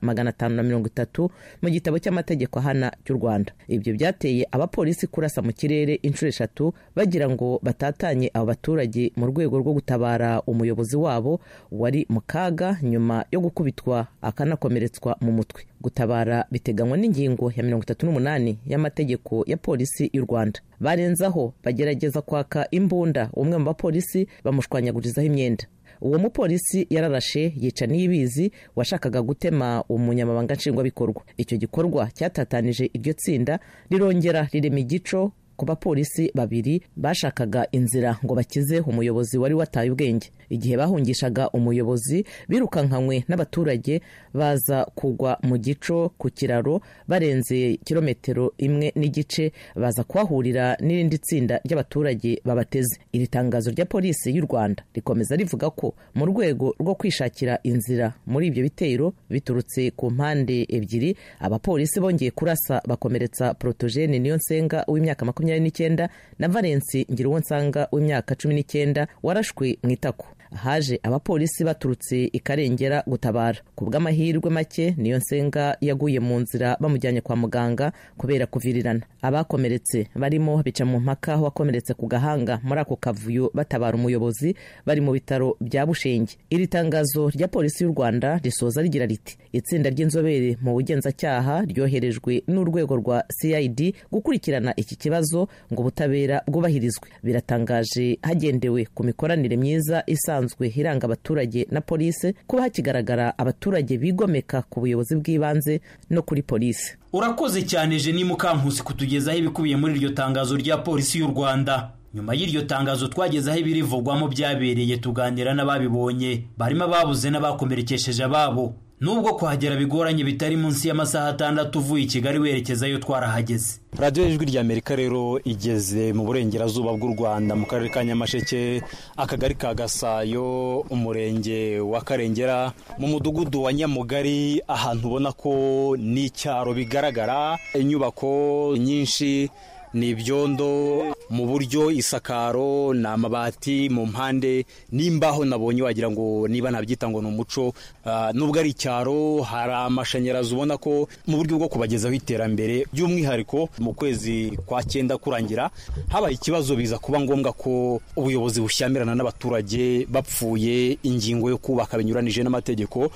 S12: 530 mu gitabo cy'amategeko ahana cy'u Rwanda. Ibyo byateye abapolisi kurasa mu kirere inshuro 3 bagira ngo batatanye abo baturage mu rwego rwo gutabara umuyobozi wabo wari mu kaga nyuma yo gukubitwa akanakomeretswa mu mutwe. Gutabara biteganywa n'ingingo ya 38 y'amategeko ya polisi y'u Rwanda. Barenzaho bagerageza kwaka imbunda umwe mu bapolisi bamushwanyagurizaho imyenda. Uwo mupolisi yararashe yica Niyibizi washakaga gutema umunyamabanga nshingwabikorwa. Icyo gikorwa cyatatanije iryo tsinda, rirongera rirema igico ku bapolisi babiri bashakaga inzira ngo bakize umuyobozi wari wataye ubwenge. Igihe bahungishaga umuyobozi, birukankanywe n'abaturage baza kugwa mu gico ku kiraro barenze kilometero 1.5 baza kuhahurira n'irindi tsinda ry'abaturage babateze. Iri tangazo rya polisi y'u Rwanda rikomeza rivuga ko mu rwego rwo kwishakira inzira muri ibyo bitero biturutse ku mpande ebyiri, abapolisi bongeye kurasa bakomeretsa Protogene Niyonsenga w'imyaka 29 na Valence Ngiruwonsanga w'imyaka 19 warashwe mu itako. Haje abapolisi baturutse ikarengera gutabara. Ku bw'amahirwe make Niyonsenga yaguye mu nzira bamujyanye kwa muganga kubera kuvirirana. Abakomeretse barimo bica mu mpaka wakomeretse ku gahanga muri ako kavuyo batabara umuyobozi bari mu bitaro bya Bushenge. Iri tangazo rya polisi y'u Rwanda risoza rigira riti: itsinda ry'inzobere mu bugenzacyaha ryoherejwe n'urwego rwa CID gukurikirana iki kibazo ngo ubutabera bwubahirizwe. Biratangaje hagendewe ku mikoranire myiza isanzwe iranga abaturage na polisi kuba hakigaragara abaturage bigomeka ku buyobozi bw'ibanze no kuri polisi.
S13: Urakoze cyane Eugenie Mukankusi kutugezaho ibikubiye muri iryo tangazo rya polisi y'u Rwanda. Nyuma y'iryo tangazo twagezaho ibirivugwamo byabereye, tuganira n'ababibonye barimo ababuze n'abakomerekesheje ababo. Nubwo kuhagera bigoranye bitari munsi y'amasaha 6 uvuye i Kigali werekezayo twarahageze.
S14: Radio Ijwi rya Amerika rero igeze mu burengerazuba bw'u Rwanda mu karere ka Nyamasheke, akagari ka Gasayo, umurenge wa Karengera, mu mudugudu wa Nyamugari, ahantu ubona ko ni cyaro bigaragara, inyubako nyinshi ni ibyondo mu buryo, isakaro ni amabati mu mpande, n'imbaho nabonye wagira ngo niba nabyita ngo ni umuco. Nubwo ari icyaro, hari amashanyarazi ubona ko mu buryo bwo kubagezaho iterambere. By'umwihariko mu kwezi kwa 9 kurangira habaye ikibazo, biza kuba ngombwa ko ubuyobozi bushyamirana n'abaturage bapfuye ingingo yo kubaka binyuranije n'amategeko.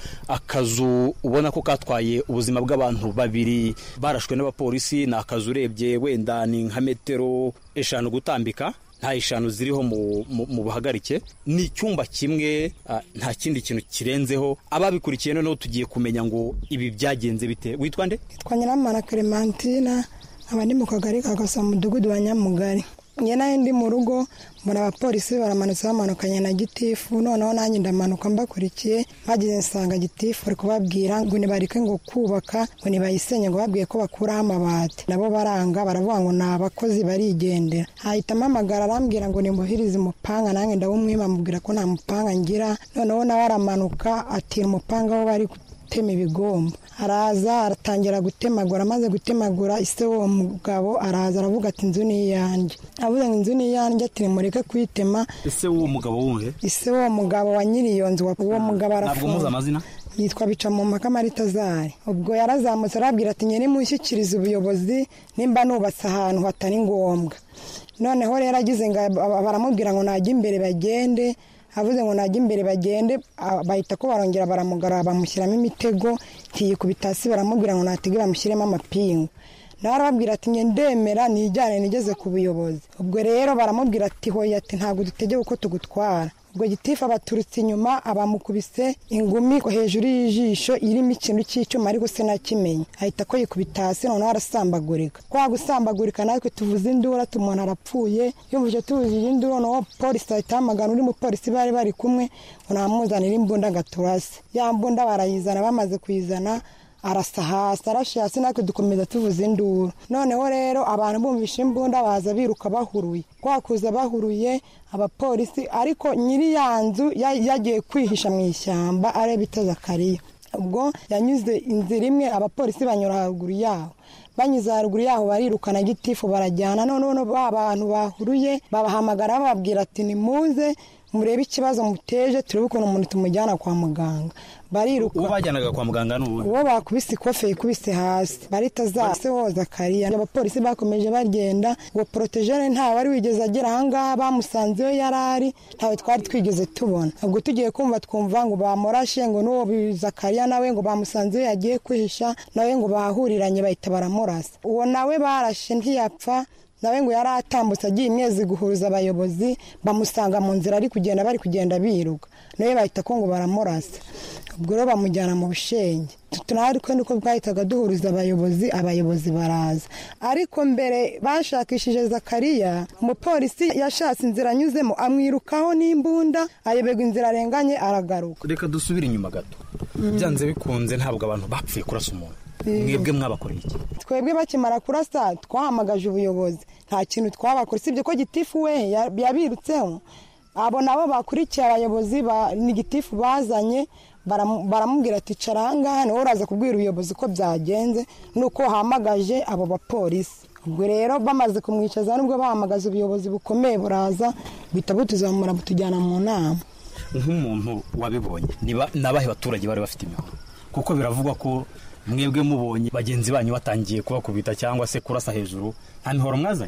S14: Akazu ubona ko katwaye ubuzima bw'abantu babiri barashwe n'abapolisi, ni akazu urebye wenda ni nka metero 5 gutambika, nta 5 ziriho mu buhagarike, ni icyumba kimwe, nta kindi kintu kirenzeho. Ababikurikiye noneho tugiye kumenya ngo ibi byagenze bite. Witwa nde?
S15: Twa Nyiramana Clementina, abandi mu kagari kagasa mu mudugudu wa Nyamugari. Nyena ndi mu rugo mbona abapolisi baramanutse bamanukanye na gitifu, noneho nanjye ndamanuka mbakurikiye, bagize nsanga gitifu ari kubabwira ngo nibarike ngo kubaka, ngo nibayisenye, ngo babwiye ko bakuraho amabati. Nabo baranga, baravuga ngo ni abakozi barigendera. Hahita amamagara arambwira ngo nimuhirize umupanga, nanjye ndawumwima mubwira ko nta mupanga ngira. Noneho nawe aramanuka atira umupanga aho bari gutema ibigomba, araza aratangira gutemagura. Amaze gutemagura, ise uwo mugabo araza aravuga ati inzu ni iyanjye. Avuze ngo inzu ni iyanjye, ati nimureke kuyitema.
S14: Ese uwo mugabo wuhe?
S15: Ise uwo mugabo wa nyiri iyo nzu. Uwo mugabo arafunze.
S14: Ntabwo muzi amazina?
S15: Yitwa Bicamumaka Maritazari. Ubwo yarazamutse arabwira ati nyene mushyikiriza ubuyobozi nimba nubatse ahantu hatari ngombwa. Noneho rero agize ngo baramubwira ngo najye imbere bagende. Avuze ngo najye imbere bagende, bahita ko barongera baramugara bamushyiramo imitego, kiyikubita hasi, baramubwira ngo natege bamushyiremo amapingu. Nawe arababwira ati ndemera nijyane nigeze ku buyobozi. Ubwo rero baramubwira ati hoya, ati ntabwo dutegeye uko tugutwara. Ubwo gitifu abaturutse inyuma, abamukubise ingumi hejuru y'ijisho irimo ikintu cy'icyuma ariko se nakimenye. Ahita ko yikubita hasi, noneho arasambagurika. Kwa gusambagurika natwe tuvuze induru, tumuntu arapfuye. Yumvije tuvuze induru, noneho polisi ahita hamagana uri mu polisi bari kumwe, unamuzanira imbunda gaturase. Ya mbunda barayizana, bamaze kuyizana arasa hasi, arashe hasi, natwe dukomeza tuvuze induru. Noneho rero abantu bumvisha imbunda baza biruka bahuruye. Kwakuza bahuruye abapolisi, ariko nyiri yanzu yagiye kwihisha mu ishyamba areba itazakariya. Ubwo yanyuze inzira imwe, abapolisi banyura haruguru yaho. Banyuze haruguru yaho barirukana gitifu barajyana. Noneho ba bantu bahuruye babahamagara bababwira ati nimuze murebe ikibazo muteje, turebe ukuntu umuntu tumujyana kwa muganga. Bariruka.
S14: Uwo bajyanaga kwa muganga n'uwo?
S15: Uwo bakubise ikofe ikubise hasi. Baritazase woza kariya. Abapolisi bakomeje bagenda, ngo protégere nta wari wigeze agera ahangaha, bamusanzeyo yarari, ntawe twari twigeze tubona. Ubwo tugiye twumva ngo bamurashe, ngo n'uwo Zakariya nawe ngo bamusanzeyo yagiye kwihisha, nawe ngo bahuriranye bahita baramurasa. Uwo nawe barashe ntiyapfa, nawe ngo yari atambutse agiye imyezi guhuruza abayobozi, bamusanga mu nzira ari kugenda, bari kugenda biruka, nawe bahita ko ngo baramurasa. Ubwo rero bamujyana mu Bushenge. Tunari ko niko bwahitaga duhuruza abayobozi baraza. Ariko mbere bashakishije Zakariya, umupolisi yashatse inzira anyuzemo, amwirukaho n'imbunda, ayobegwa inzira arenganye aragaruka.
S14: Reka dusubire inyuma gato. Byanze bikunze ntabwo abantu bapfuye kurasa umuntu. Mwebwe mwabakoreye iki?
S15: Twebwe bakimara kurasa twahamagaje ubuyobozi, nta kintu twabakora sibye ko gitifu we yabirutseho. Abo nabo bakurikiye abayobozi ni gitifu bazanye, baramubwira ati cara ahangaha niho uraza kubwira ubuyobozi ko byagenze, nuko hamagaje abo bapolisi. Ubwo rero bamaze kumwicaza nubwo bahamagaza ubuyobozi bukomeye buraza, bita butuzamura butujyana mu nama.
S14: Nk'umuntu wabibonye, niba nabahe baturage bari bafite imihoro, kuko biravugwa ko mwebwe mubonye bagenzi banyu batangiye kubakubita cyangwa se kurasa hejuru, nta mihoro mwazanye?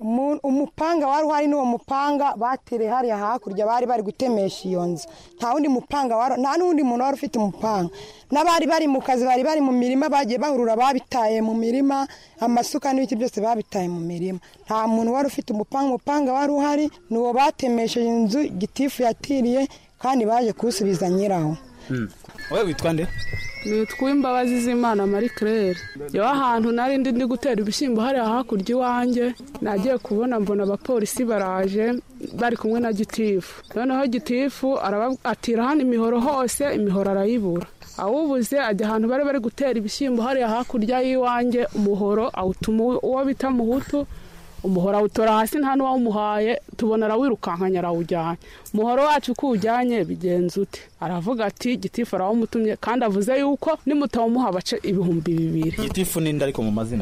S15: Umupanga wari uhari, n'uwo mupanga batere hariya hakurya bari gutemesha iyo nzu. Nta wundi mupanga wari, nta n'undi muntu wari ufite umupanga. N'abari bari mu kazi, bari mu mirima, bagiye bahurura babitaye mu mirima, amasuka n'ibiti byose babitaye mu mirima. Nta muntu wari ufite umupanga wari uhari, n'uwo batemesheje inzu gitifu yatiriye, kandi baje kusubiza nyiraho.
S14: Wowe witwa nde?
S16: Nitwa Imbabazi z'Imana Marie Claire. Yo ahantu nari ndi gutera ibishyimbo hariya hakurya iwanjye, nagiye kubona mbona abapolisi baraje bari kumwe na gitifu. Noneho gitifu atira hano imihoro hose, imihoro arayibura. Awubuze ajya ahantu bari gutera ibishyimbo hariya hakurya y'iwanjye, umuhoro awutuma uwo bita Muhutu, umuhoro awutora hasi, nta n'uwawumuhaye, tubona arawirukankanya arawujyanye. Umuhoro wacu kuwujyanye bigenze ute? Aravuga ati gitifu arawumutumye, kandi avuze yuko nimutawumuha bace 2,000.
S14: Gitifu ninde ariko mu mazina ye?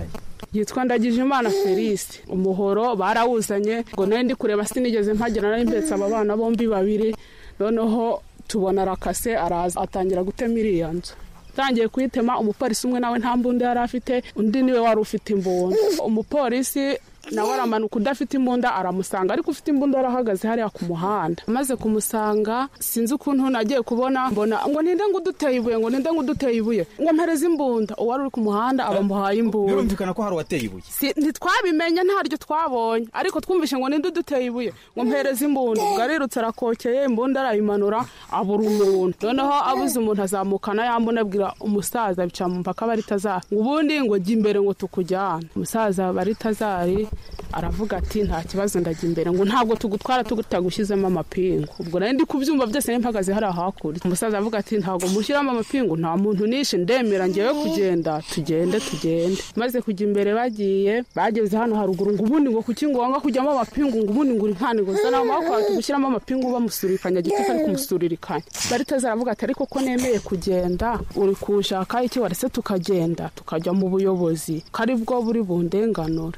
S16: yitwa Ndagijimana Felisi. Umuhoro barawuzanye ngo nayo ndi kureba sinigeze mpagera nari mbetse aba bana bombi babiri, noneho tubona rakase araza atangira gutema iriya nzu. Tangiye kuyitema, umupolisi umwe nawe nta mbunda yari afite, undi niwe wari ufite imbunda. Umupolisi nawe aramanuka udafite imbunda aramusanga, ariko ufite imbunda arahagaze hariya ku muhanda. Amaze kumusanga sinzi ukuntu nagiye kubona, mbona ngo ninde ngo uduteye ibuye, ngo ninde ngo uduteye ibuye, ngo mpereze imbunda. Uwari uri ku muhanda abamuhaye imbunda.
S14: Birumvikana ko hari wateye ibuye.
S16: Ntitwabimenye, ntaryo twabonye, ariko twumvishe ngo ninde uduteye ibuye, ngo mpereze imbunda. Ubwo arirutse arakokeye imbunda arayimanura abura umuntu. Noneho abuze umuntu azamukana yambona, abwira umusaza bica mu mpaka baritazari, ubundi ngo jya imbere ngo tukujyana. Umusaza baritazari aravuga ati nta kibazo ndajya imbere, ngo ntabwo tugutwara tugushyizemo amapingu. Ubwo nari ndi kubyumva byose mpagaze hari hakurya. Umusaza avuga ati ntabwo mushyiramo amapingu, nta muntu nishe, ndemera ngewe kugenda, tugende. Maze kujya imbere bagiye, bageze hano haruguru, ngo ubundi ngo kuki ngo wanga kujyamo amapingu, ngo ubundi ngo uri nkani ngo zana amaboko tugushyiramo amapingu bamusurikanya giti ari kumusuririkanya. Baritazara avuga ati ariko ko nemeye kugenda, uri kushaka iki warese tukagenda tukajya mu buyobozi kari bwo buri bundenganura.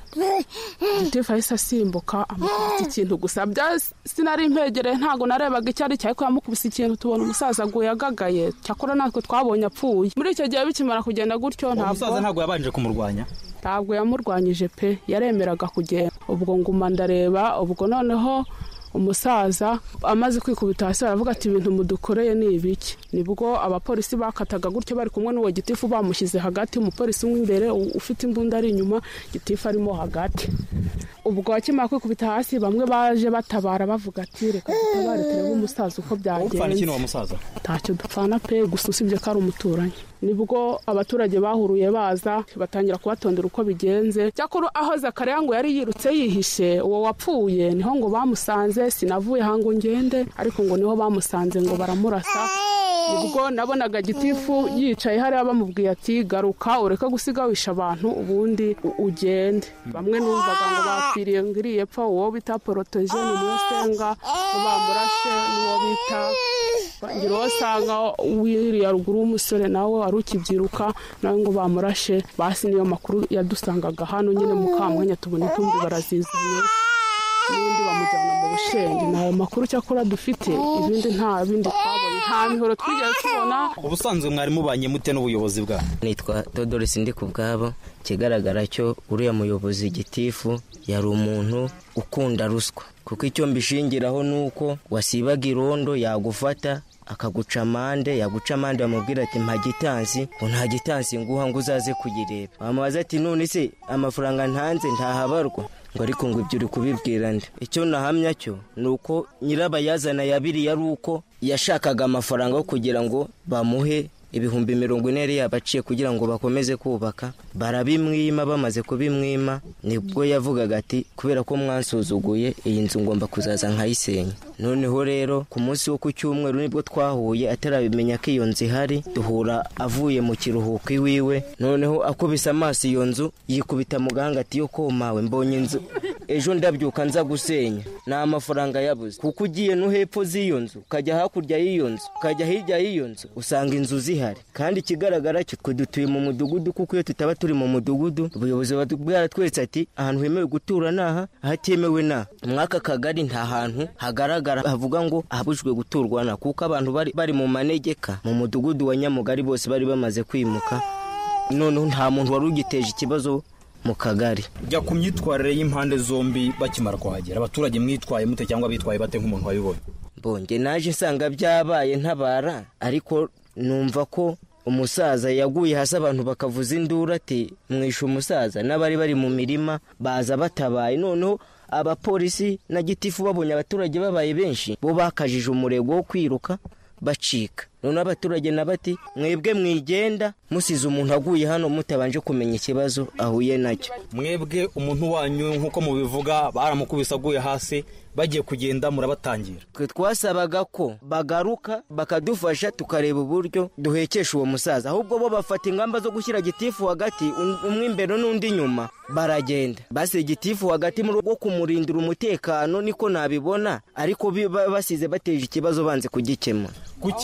S16: Gitifu ahise asimbuka amukubita ikintu gusa, sinari impegereye, ntago narebaga icyo ari cyo, ariko yamukubise ikintu tubona umusaza aguye agagaye. Cyakora natwe twabonye apfuye. Muri icyo gihe bikimara kugenda gutyo,
S14: umusaza ntabwo yabanje kumurwanya.
S16: Ntabwo yamurwanyije pe, yaremeraga kugenda. Ubwo nguma ndareba, ubwo noneho umusaza amaze kwikubita hasi aravuga ati ibintu mudukoreye ni ibiki. Nibwo abapolisi bakataga gutyo bari kumwe n'uwo gitifu, bamushyize hagati, umupolisi umwe imbere ufite imbunda ari inyuma, gitifu arimo hagati. Ubwo akimara kwikubita hasi bamwe baje batabara bavuga ati reka dutabare turebe umusaza uko byagenze.
S14: Upfana iki n'uwo musaza?
S16: Ntacyo dupfana pe, gusa usibye ko ari umuturanyi. Nibwo abaturage bahuruye baza batangira kubatondera uko bigenze. Cyakora aho Zakariya ngo yari yirutse yihishe, uwo wapfuye niho ngo bamusanze, sinavuye hango ngende, ariko ngo niho bamusanze ngo baramurasa. Nibwo nabonaga gitifu yicaye hariya bamubwiye ati garuka ureka gusiga wisha abantu ubundi ugende. Bamwe numvaga ngo bapfiriye ngiriye pfa, uwo bita Protege ni Musenga bamurashe, n'uwo bita ngira wasanga wiriya ruguru umusore nawe arukibyiruka nawe ngo bamurashe. Basi niyo makuru yadusangaga hano nyine mu Kamwanya, tubona intumbi barazizanye n'undi bamujyana mu Bushenge. Nayo makuru cyakora dufite, ibindi nta bindi twabonye, nta mihoro twigeze tubona.
S14: Ubusanzwe mwari mubanye mute n'ubuyobozi bwa?
S17: Nitwa Todorisi Ndikubwabo. Kigaragara cyo uriya muyobozi gitifu yari umuntu ukunda ruswa, kuko icyo mbishingiraho nuko wasibaga irondo yagufata akaguca amande, yaguca amande bamubwira ati mpa gitansi, ngo nta gitansi nguha ngo uzaze kuyireba. Bamubaza ati none se amafaranga ntanze ntahabarwa, ngo ariko ngo ibyo uri kubibwira nde? Icyo nahamya cyo nuko nyirabayazana yabiri yari uko yashakaga amafaranga yo kugira ngo bamuhe ibihumbi 40 yari yabaciye kugira ngo bakomeze kubaka. Barabimwima, bamaze kubimwima nibwo yavugaga ati kubera ko mwansuzuguye iyi nzu ngomba kuzaza nkayisenya. Noneho rero ku munsi wo ku cyumweru nibwo twahuye, atarabimenya ko iyo nzu ihari, duhura avuye mu kiruhuko iwiwe. Noneho akubise amaso iyo nzu yikubita mu gahanga ati yo komawe mbonye inzu ejo ndabyuka nza gusenya, nta mafaranga yabuze. Kuko ugiye no hepfo z'iyo nzu ukajya hakurya y'iyo nzu ukajya hirya y'iyo nzu usanga inzu zihari. Kandi kigaragara cyo twe dutuye mu mudugudu, kuko iyo tutaba turi mu mudugudu ubuyobozi bwaratwetse ati ahantu hemewe gutura naha, ahatemewe na mwaka kagari nta hantu hagaragara havuga ngo ahabujwe guturwa na, kuko abantu bari mu manegeka mu mudugudu wa Nyamugari bose bari bamaze kwimuka. Noneho nta muntu wari ugiteje ikibazo mu kagari.
S14: Jya ku myitwarire y'impande zombi bakimara kuhagera, abaturage mwitwaye mute cyangwa bitwaye bate nk'umuntu wabibonye?
S17: Bonge naje nsanga byabaye ntabara, ariko numva ko umusaza yaguye hasi, abantu bakavuza induru ati mwishe umusaza, n'abari bari mu mirima baza batabaye. Noneho abapolisi na gitifu babonye abaturage babaye benshi, bo bakajije umurego wo kwiruka bacika. None abaturage nabati mwebwe mwigenda musize umuntu aguye hano mutabanje kumenya ikibazo ahuye nacyo.
S14: Mwebwe umuntu wanyu nkuko mubivuga baramukubisa aguye hasi, bagiye kugenda murabatangira.
S17: Twasabaga ko bagaruka bakadufasha tukareba uburyo duhekesha uwo musaza, ahubwo bo bafata ingamba zo gushyira gitifu hagati, umwe imbere n'undi nyuma, baragenda base gitifu hagati mu rwo kumurindira umutekano, niko nabibona. Ariko basize bateje ikibazo banze kugikemura.
S14: Kuki batara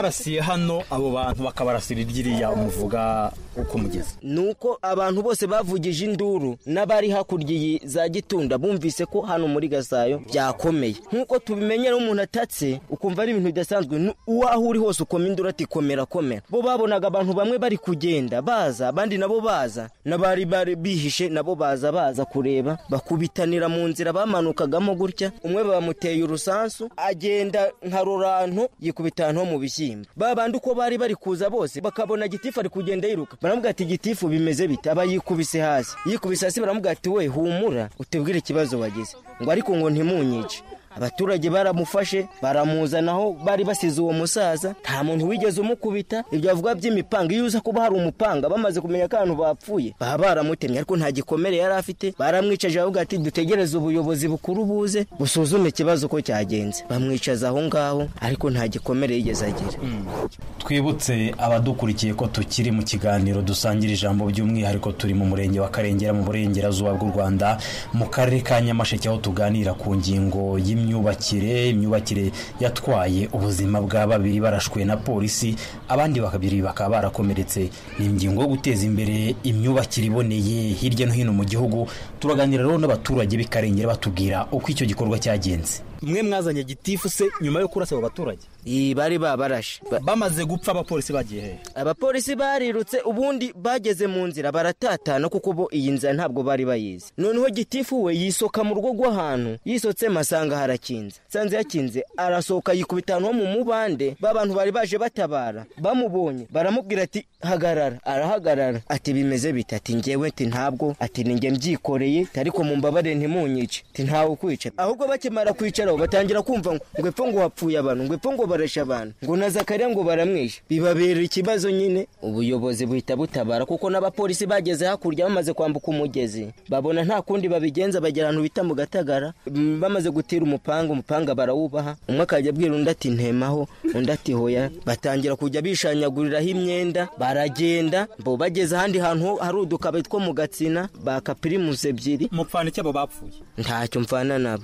S14: barasiye hano abo bantu bakabarasira iryiriya umuvuga uko mugeze
S17: nuko abantu bose bavugije induru n'abari hakurya za Gitunda bumvise ko hano muri Gasayo byakomeye nkuko tubimenyera umuntu atatse ukumva ari ibintu bidasanzwe uwaho uri hose ukoma induru ati komera bo babonaga abantu bamwe bari kugenda baza abandi nabo baza n'abari bihishe nabo baza kureba bakubitanira mu nzira bamanukagamo gutya umwe bamuteye urusansu agenda nka Roranto yikubita nto mu bishyimbo babandi uko bari kuza bose bakabona Gitifu ari kugenda yiruka baramubwira ati Gitifu bimeze bite aba yikubise hasi baramubwira ati we humura utebwire ikibazo wagize ngo ariko ngo ntimunyice abaturage baramufashe baramuzanaho bari basize uwo musaza nta muntu wigeze umukubita ibyo avuga by'imipanga iyo uza kuba hari umupanga bamaze kumenya ko abantu bapfuye baba baramutemye ariko nta gikomere yari afite baramwicaje avuga ati dutegereze ubuyobozi bukuru buze busuzume ikibazo ko cyagenze bamwicaza aho ngaho ariko nta gikomere yigeze agira.
S13: Twibutse abadukurikiye ko tukiri mu kiganiro dusangira ijambo by'umwihariko turi mu murenge wa Karengera mu burengerazuba bw'u Rwanda mu karere ka Nyamasheke aho tuganira ku ngingo imyubakire yatwaye ubuzima bwa babiri barashwe na polisi abandi bakabiri bakaba barakomeretse. Ni ingingo yo guteza imbere imyubakire iboneye hirya no hino mu gihugu. Turaganira rero n'abaturage b'Ikarengera batubwira uko icyo gikorwa cyagenze.
S14: Mwe mwazanye Gitifu se nyuma yo kurasa abo baturage?
S17: Bari babarashe
S14: bamaze gupfa abapolisi bagiye he?
S17: Abapolisi barirutse ubundi bageze mu nzira baratatana kuko bo iyi nzira ntabwo bari bayizi. Noneho Gitifu we yisoka mu rugo rw'ahantu yisotse masanga harakinze sanze yakinze arasoka yikubita no mu mubande babantu bari baje batabara bamubonye baramubwira ati hagarara arahagarara ati bimeze bite ati ngewe ati ntabwo ati ninge mbyikoreye ariko mumbabare ntimunyice ati ntawe kwica ahubwo bakimara kwicara batangira kumva ngo epfo ngo wapfuye abantu ngo epfo ngo barasha abantu ngo na Zakariya ngo baramwisha bibabera ikibazo nyine ubuyobozi buhita butabara kuko n'abapolisi bageze hakurya bamaze kwambuka umugezi babona nta kundi babigenza bagera ahantu bita mu Gatagara bamaze gutira umupanga barawubaha umwe akajya abwira undi ati ntemaho undi ati hoya batangira kujya bishanyaguriraho imyenda baragenda bo bageze ahandi hantu hari udukabe two mu Gatsina bakapirimusi ebyiri
S14: mupfana cyabo bapfuye
S17: ntacyo mfana nabo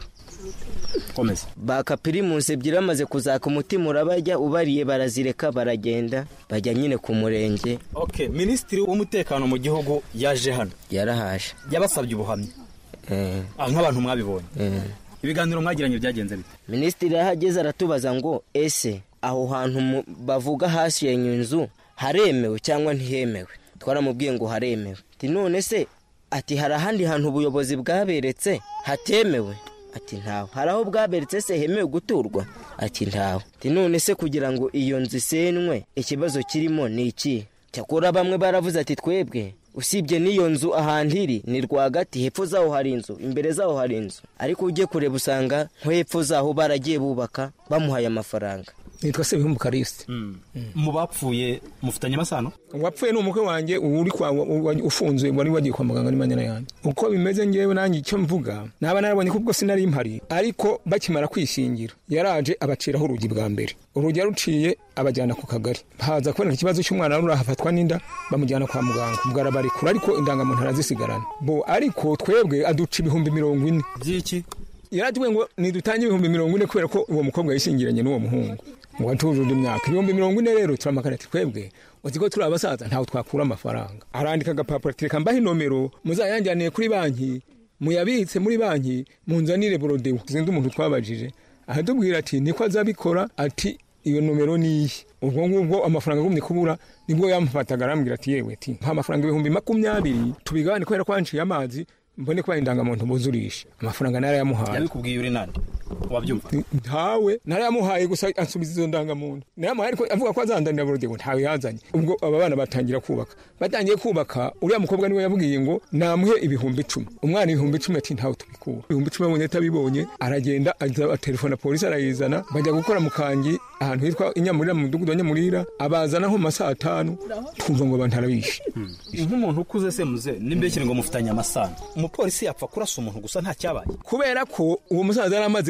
S14: komeza
S17: bakapirimusi ebyiri bamaze kuzaka umutima urabajya ubariye barazireka baragenda bajya nyine ku murenge.
S14: Okay, Minisitiri w'umutekano mu gihugu yaje hano
S17: yarahaje
S14: yabasabye ubuhamya nk'abantu mwabibonye ibiganiro mwagiranye byagenze bite?
S17: Minisitiri yahageze aratubaza ngo ese aho hantu bavuga hasi y'inzu haremewe cyangwa ntihemewe? Twaramubwiye ngo haremewe. Ati none se ati hari ahandi hantu ubuyobozi bwaberetse hatemewe? Ati ntawe. Hari aho bwaberetse se hemewe guturwa? Ati ntawe. Ati none se kugira ngo iyo nzu isenwe ikibazo kirimo ni iki? Cyakora bamwe baravuze ati twebwe usibye n'iyo nzu ahantu iri ni rwagati hepfo zaho hari inzu imbere zaho hari inzu ariko ujye kureba usanga nko hepfo zaho baragiye bubaka bamuhaye amafaranga.
S18: Nitwa Sebihumbu Kariste.
S14: Mu bapfuye mufitanye amasano?
S18: Wapfuye n'umukwe wanjye uri kwa ufunzwe wari wagiye kwa muganga ni manyana yanjye. Uko bimeze ngewe nanjye icyo mvuga naba narabonye kubwo sinari impari ariko bakimara kwishingira yaraje abaciraho urugi bwa mbere. Urugi ruciye abajyana ku kagari. Haza kubona ikibazo cy'umwana rurahafatwa n'inda bamujyana kwa muganga. Ubwara bari kuri ariko indangamuntu arazisigarana. Bo ariko twebwe aduca 40,000.
S14: Byiki?
S18: Yaratwe ngo nidutange 40,000 kubera ko uwo mukobwa yishingiranye n'uwo muhungu. Ngo atujuje imyaka 40,000 rero turamakana ati twebwe uziko turi abasaza ntaho twakura amafaranga. Arandika agapapuro ati reka mbahe nomero muzayanjaniye kuri banki muyabitse muri banki munzanire borodewo. Zindi umuntu twabajije ahadubwira ati niko azabikora ati iyo nomero ni ubwo ngubwo amafaranga agumye kubura nibwo yamufataga arambwira ati yewe ati nta mafaranga 20,000 tubigabane kubera kwanciye amazi mbone kwa indangamuntu buzurisha amafaranga nara yamuhaye.
S14: Yabikubwiye uri nande? Wabyumva?
S18: Ntawe nara yamuhaye gusa ansubiza izo ndangamuntu. Naramuhaye ariko avuga ko azandanira borodewo ntawe yazanye. Ubwo aba bana batangira kubaka. Batangiye kubaka uriya mukobwa niwe yabwiye ngo namuhe 10,000. Umwana 10,000 ati ntawe tubikura. 10,000 abonye atabibonye aragenda aza telefona polisi arayizana bajya gukora mukangi ahantu hitwa Inyamurira mu mudugudu wa Nyamurira abazana nko masaa 5 twumva ngo bantarabishe.
S14: Nk'umuntu ukuze se muze nimbekire ngo mufitanye amasano. Umupolisi yapfa kurasa umuntu gusa nta cyabaye
S18: kubera ko uwo musaza yaramaze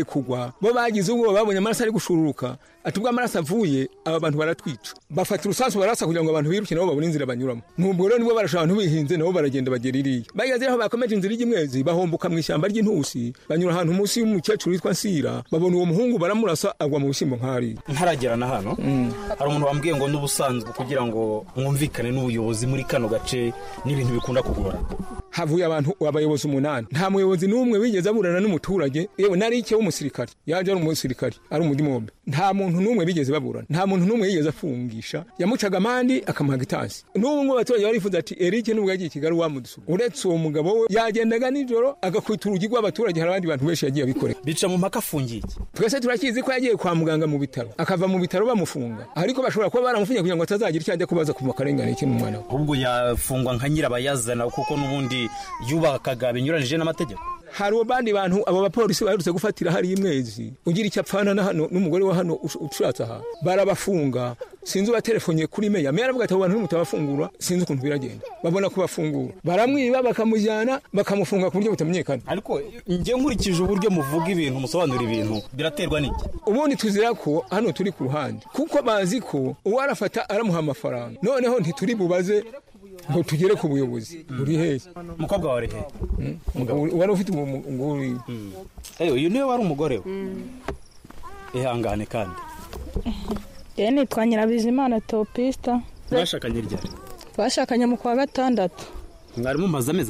S18: kugwa bo bagize ubwo babonye amaraso ari gushururuka ati ubwo amaraso avuye aba bantu baratwica bafata urusasu barasa kugira ngo abantu biruke nabo babone inzira banyuramo nubwo rero nibwo barasha abantu bihinze nabo baragenda bagera iriya bageze aho bakomeje inzira y'imwezi bahomboka mu ishyamba ry'intusi banyura ahantu munsi y'umukecuru witwa Nsira babona uwo muhungu baramurasa agwa mu bishyimbo nk'ari
S14: ntaragera na hano hari umuntu wambwiye ngo n'ubusanzwe kugira ngo mwumvikane n'ubuyobozi muri kano gace n'ibintu bikunda kugora
S18: havuye abantu abayobozi 8 nta muyobozi n'umwe wigeze aburana n'umuturage yewe nari icyo w'umusirikare yaje ari umusirikare ari umudimombe nta muntu n'umwe bigeze baburana nta muntu n'umwe yigeze afungisha yamucaga amandi akamuha gitansi n'ubu ngo abaturage barifuza ati Eric nubwo yagiye Kigali wamudusura uretse uwo mugabo we yagendaga nijoro agakwita urugi rw'abaturage hari abandi bantu benshi yagiye abikorera
S14: bica mu mpaka afungiye
S18: twese turakizi ko yagiye kwa muganga mu bitaro akava mu bitaro bamufunga ariko bashobora kuba baramufungiye kugira ngo atazagira icyo ajya kubaza ku makarengane y'iki n'umwana we
S14: ahubwo yafungwa nka nyirabayazana kuko n'ubundi yubakaga binyuranije n'amategeko
S18: hari abandi bantu abo bapolisi baherutse gufatira hari imwezi ugira icyo apfana na hano n'umugore wa hano ushatse aha barabafunga sinzi batelefonye kuri meya meya aravuga ati abo bantu mutabafungura sinzi ukuntu biragenda babona ko bafungura baramwiba bakamujyana bakamufunga ku buryo butamenyekana
S14: ariko nge nkurikije uburyo muvuga ibintu musobanura ibintu biraterwa n'iki
S18: ubundi tuzira ko hano turi ku ruhande kuko bazi ko uwo arafata aramuha amafaranga noneho ntituri bubaze ngo tugere ku buyobozi buri heza
S14: umukobwa wa rehe
S18: wari ufite umugore
S14: uyu niwe wari umugore we ihangane kandi
S19: nitwa Nyirabizimana Topista
S14: mwashakanye ryari
S19: twashakanye mu kwa 6
S14: mwari mumaze amezi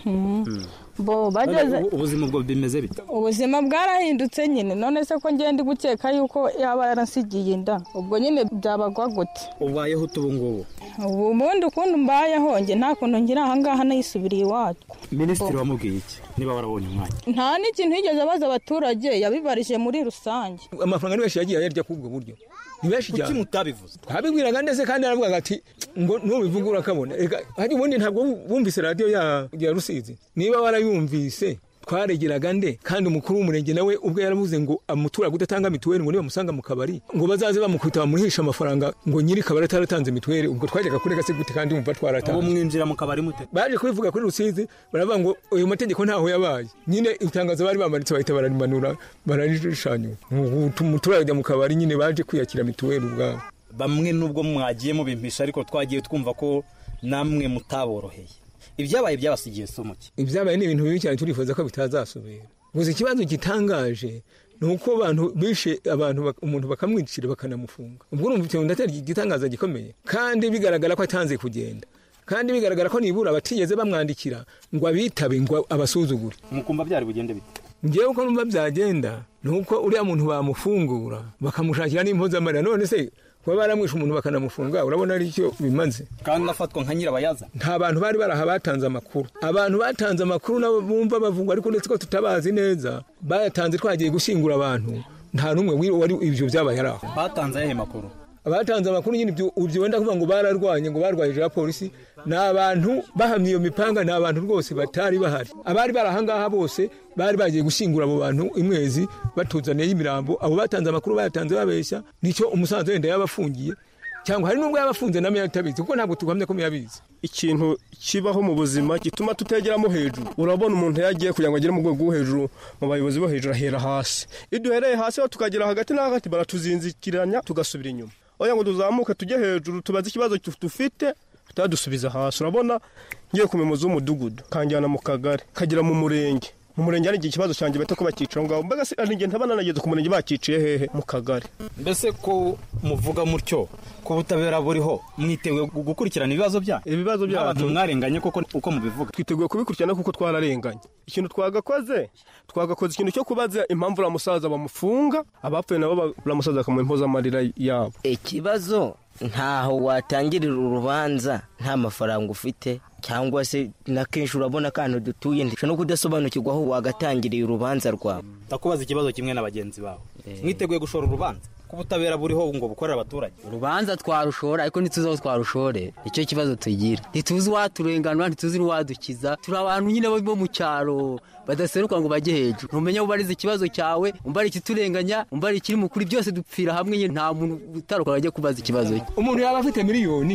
S14: 3
S19: bo bageze
S14: ubuzima bwo bimeze bite
S19: ubuzima bwarahindutse nyine none se ko ngende gukeka yuko yaba yaransigiye inda ubwo nyine byabagwa gute
S14: ubayeho tubungubu
S19: ubundi ukundi mbayeho nge nta kuntu ngira aha ngaha nayisubiriye iwacu
S14: minisitiri wamubwiye iki niba warabonye umwanya
S19: nta n'ikintu yigeze abaza abaturage yabibarije muri rusange
S18: amafaranga ni benshi yagiye ayarya kubwo buryo ni benshi cyane
S14: kuki mutabivuze
S18: twabibwiraga ndetse kandi aravuga ati ngo nubivuga urakabona hari ubundi ntabwo bumvise radio ya Rusizi niba warayumvise twaregeraga nde kandi umukuru w'umurenge nawe ubwo yaravuze ngo amutura gudatanga mituweli ngo niba musanga mu kabari ngo bazaze bamukwita bamuhisha amafaranga ngo nyiri kabari ataratanze mituweli ubwo twajyaga kurega se gute kandi umva twaratanze
S14: ubu mwinjira mu kabari mute
S18: baje kubivuga kuri Rusizi baravuga ngo uyu mategeko ntaho yabaye nyine itangazo bari bamanitse bahita bararimanura bararishanyura umuturage mu kabari nyine baje kwiyakira mituweli ubwabo
S14: bamwe nubwo mwagiye mu bimpisha ariko twagiye twumva ko namwe mutaboroheye ibyabaye byabasigiye somuki
S18: ibyabaye ni ibintu bibi cyane turifuza ko bitazasubira gusa ikibazo gitangaje nuko abantu bishe abantu umuntu bakamwicira bakanamufunga ubwo urumva icyo ndatari igitangaza gikomeye kandi bigaragara ko atanze kugenda kandi bigaragara ko nibura batigeze bamwandikira ngo abitabe ngo abasuzugure
S14: mukumva byari bugende bite
S18: ngewe uko numva byagenda nuko uriya muntu bamufungura bakamushakira n'impozamarira none se kuba baramwisha umuntu bakanamufunga urabona ari cyo bimaze
S14: kandi afatwa nka nyirabayaza
S18: nta bantu bari baraha batanze amakuru abantu batanze amakuru nabo bumva bavugwa ariko ndetse ko tutabazi neza bayatanze twagiye gushyingura abantu nta numwe wari ibyo byabaye araho
S14: batanze aye makuru
S18: abatanze amakuru nyine ibyo wenda kuvuga ngo bararwanye ngo barwahije abapolisi ni abantu bahamye iyo mipanga ni abantu rwose batari bahari abari barahangaha bose bari bagiye gushyingura abo bantu imwezi batuzaniye imirambo abo batanze amakuru bayatanze babeshya nicyo umusanzu wenda yabafungiye cyangwa hari nubwo yabafunze na meya atabizi kuko ntabwo tugamye ko yabizi
S20: ikintu kibaho mu buzima gituma tutegeramo hejuru urabona umuntu yagiye kugira ngo agere mu rwego rwo hejuru mu bayobozi bo hejuru ahera hasi iyo duhereye hasi tukagera hagati na hagati baratuzinzikiranya tugasubira inyuma oya ngo tuzamuke tujye hejuru tubaze ikibazo dufite tutadusubiza hasi urabona ngiye ku muyobozi w'umudugudu kanjyana mu kagari kagira mu murenge hari ikibazo cyanjye bata ko bakica ngaho mbaga se ari ngenda bananageze ku murenge bakiciye hehe mu kagari
S14: mbese ko muvuga mutyo ko butabera buriho mwiteguye gukurikirana ibibazo byacu mwarenganye koko uko mubivuga
S20: twiteguye kubikurikirana kuko twararenganye ikintu twagakoze ikintu cyo kubaza impamvu uramusaza bamufunga abapfuye nabo uramusaza bakamuha impozamarira yabo
S17: ikibazo ntaho watangirira urubanza nta mafaranga ufite cyangwa se na kenshi urabona akantu dutuye ndetse no kudasobanukirwa aho wagatangiriye urubanza rwawe
S14: ndakubaza ikibazo kimwe na bagenzi bawe mwiteguye gushora urubanza ko ubutabera buriho ngo bukorera abaturage
S21: urubanza twarushora ariko ntituzi aho twarushore icyo kibazo tugira ntituzi uwaturenganura ntituzi n'uwadukiza turi abantu nyine bo mu cyaro badaseruka ngo bajye hejuru ntumenya ubariza ikibazo cyawe umbara ikiturenganya umbara ikiri mukuri byose dupfira hamwe nyine nta muntu utaruka bajye kubaza ikibazo cye
S18: umuntu yaba afite miliyoni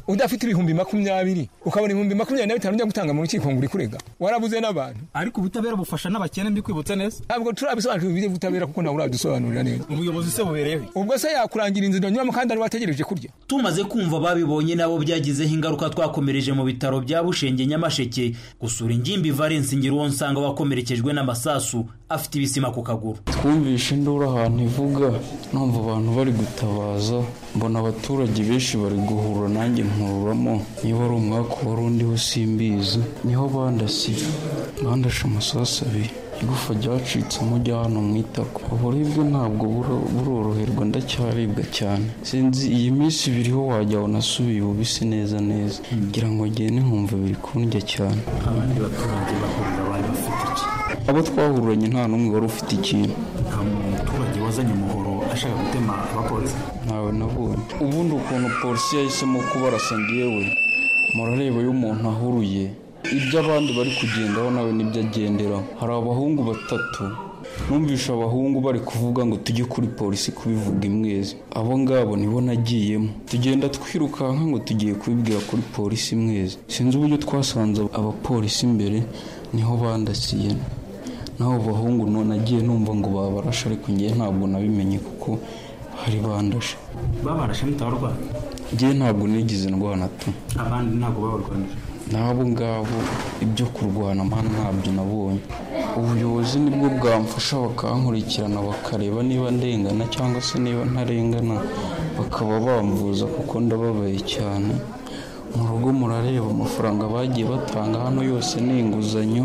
S18: udafite ibihumbi 20 ukabona ibihumbi 25 ujya gutanga mu rukiko ngo uri kurega warabuze n'abantu
S14: ariko ubutabera bufasha n'abakene mbikwibutse neza
S18: ntabwo turabisobanura ibyo ubutabera kuko nawe uradusobanurira neza
S14: ubuyobozi se bubereyeho
S18: ubwo se yakurangira inzira nyuma kandi ari wategereje kurya
S13: tumaze kumva babibonye nabo byagizeho ingaruka twakomereje mu bitaro bya Bushenge Nyamasheke gusura Ingimbi Valence Ngiruwo nsanga wakomerekejwe n'amasasu afite ibisima ku kaguru.
S2: Twumvishe induru ahantu ivuga numva abantu bari gutabaza mbona abaturage benshi bari guhura nanjye nkururamo niba ari umwaka warundi simbizi niho bandashe amasasu abiri igufa ryacitse mujya hano mwitako uburibwe ntabwo buroroherwa ndacyaribwa cyane sinzi iyi minsi biriho wajya unasubiye ubisi neza ngira ngo ngene nkumva biri kundya cyane.
S14: Abandi baturage bahurira bari bafite iki?
S2: Abo twahuranye nta n'umwe wari ufite ikintu.
S14: Nta muturage wazanye umuhoro ashaka gutema abapolisi?
S2: Ntawe nabonye. Ubundi ukuntu polisi yahisemo kubarasa ngewe murareba iyo umuntu ahuruye ibyo abandi bari kugendaho nawe nibyo agendera. Hari abahungu 3 numvisha abahungu bari kuvuga ngo tujye kuri polisi kubivuga imwezi. Abo ngabo nibo nagiyemo tugenda twirukanka ngo tugiye kubibwira kuri polisi imwezi. Sinzi uburyo twasanze abapolisi imbere niho bandasiye naho bahungu none agiye numva ngo babarasha ariko ngiye ntabwo nabimenye kuko hari bandashe.
S14: Babarashe mutabarwa?
S2: Ngiye ntabwo nigize ndwana tu.
S14: Abandi ntabwo babarwanije?
S2: Nabo ngabo ibyo kurwana mana ntabyo nabonye. Ubuyobozi nibwo bwamfasha bakankurikirana bakareba niba ndengana cyangwa se niba ntarengana bakaba bamvuza kuko ndababaye cyane. Mu rugo murareba amafaranga bagiye batanga hano yose n'inguzanyo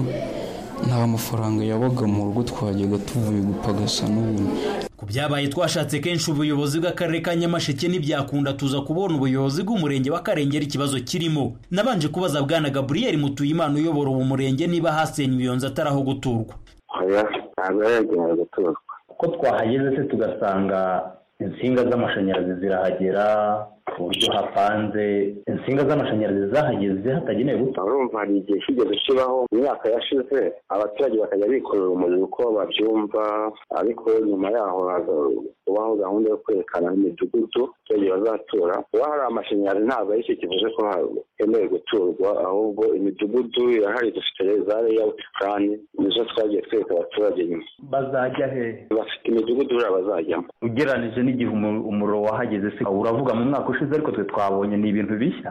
S2: nta mafaranga yabaga mu rugo twajyaga tuvuye gupagasa n'ubundi.
S13: Ku byabaye twashatse kenshi ubuyobozi bw'akarere ka Nyamasheke ntibyakunda tuza kubona ubuyobozi bw'umurenge wa Karengera ikibazo kirimo. Nabanje kubaza bwana Gabriel Mutuyimana uyobora uwo murenge niba hasenye imiyonzi ataraho guturwa.
S22: Oya, ntabwo yagenewe guturwa.
S23: Ko twahageze se tugasanga insinga z'amashanyarazi zirahagera ku buryo hapanze insinga z'amashanyarazi zahageze hatagenewe guta.
S22: Urumva hari igihe kigeze kibaho mu myaka yashize abaturage bakajya bikorera umuriro uko babyumva ariko nyuma yaho ubaho gahunda yo kwerekana imidugudu abaturage bazatura. Kuba hari amashanyarazi ntabwo ari cyo kivuze ko hemewe guturwa ahubwo imidugudu irahari dufite za layout plan nizo twagiye twereka abaturage nyuma.
S23: Bazajya he?
S22: Bafite imidugudu bazajyamo.
S23: Ugeranije n'igihe umuriro wahageze se uravuga mu mwaka ushize ariko twe twabonye ni ibintu bishya.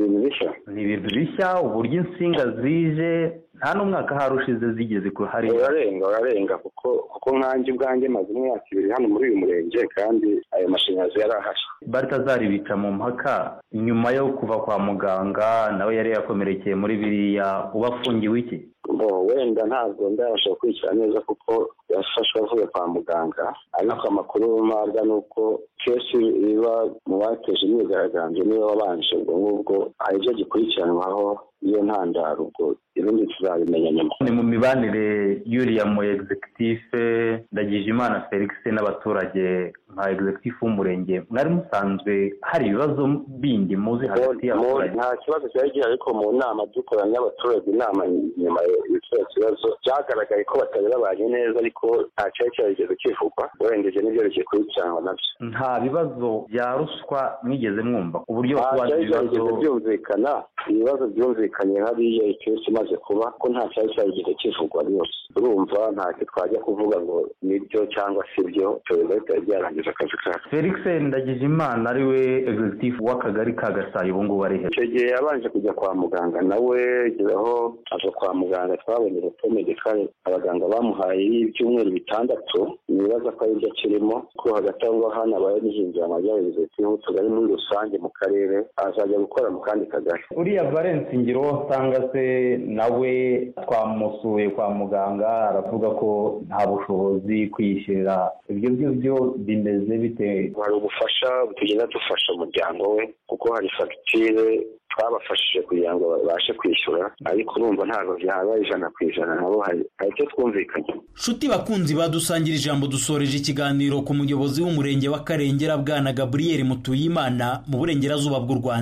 S22: Ni ibintu bishya
S23: uburyo insinga zije nta n'umwaka harushize zigeze ko hari
S22: urarenga kuko nkanjye ubwanjye maze imyaka 2 hano muri uyu murenge kandi ayo mashanyarazi yarahari.
S23: Baritazari bica mu mpaka nyuma yo kuva kwa muganga nawe yari yakomerekeye muri biriya ubafungiwe iki?
S22: Wenda ntabwo ndabasha gukurikira neza kuko yafashwe avuye kwa muganga ariko amakuru mpabwa nuko kesi iba mu bateje imyigaragambyo niyo wabanje ubwo ngubwo hari ibyo gikurikiranwaho iyo ntandaro ubwo ibindi tuzabimenya nyuma.
S23: Ni mu mibanire yuriya mu executive Ndagijimana Felix n'abaturage nka executive w'umurenge mwari musanzwe hari ibibazo bindi muzi hagati y'abaturage?
S22: Nta kibazo cyari gihari ariko mu nama dukoranye n'abaturage inama nyuma y'icyo kibazo byagaragaye ko batari babanye neza ariko nta cyari kivugwa urengeje n'ibyo bikurikiranwa nabyo.
S23: Nta bibazo bya ruswa mwigeze mwumva uburyo
S22: kubaza ibibazo byumvikana ibibazo byumvikanye hariya icyose imaze kuba ko nta cyari kivugwa rwose. Urumva ntacyo twajya kuvuga ngo nibyo cyangwa si byo perezida yarangiza akazi kacu.
S23: Felix Ndagijimana ari we executive w'akagari ka Gasayi ubu ngubu ari he?
S22: Icyo gihe yabanje kujya kwa muganga nawe aho aje kwa muganga twabonye repomedikale abaganga bamuhaye ibyumweru 6 nibaza ko ari byo kirimo ko hagati aho hano abaye nihinduye amajyaruguru y'Igihugu tugari muri rusange mu karere azajya gukora mu kandi kagari.
S23: Uriya Valence Ngiro usanga se nawe twamusuye kwa muganga aravuga ko nta bushobozi kwiyishyurira ibyo bimeze bite?
S22: Hari ubufasha tugenda dufasha umuryango we kuko hari fagitire twabafashije kugira ngo babashe kwishyura ariko urumva ntabwo byaba 100% nabo hari icyo twumvikanye.
S13: Shuti bakunzi badusangira ijambo dusoreje ikiganiro ku muyobozi w'umurenge wa Karengera bwana Gabriel Mutuyimana mu burengerazuba bw'u Rwanda.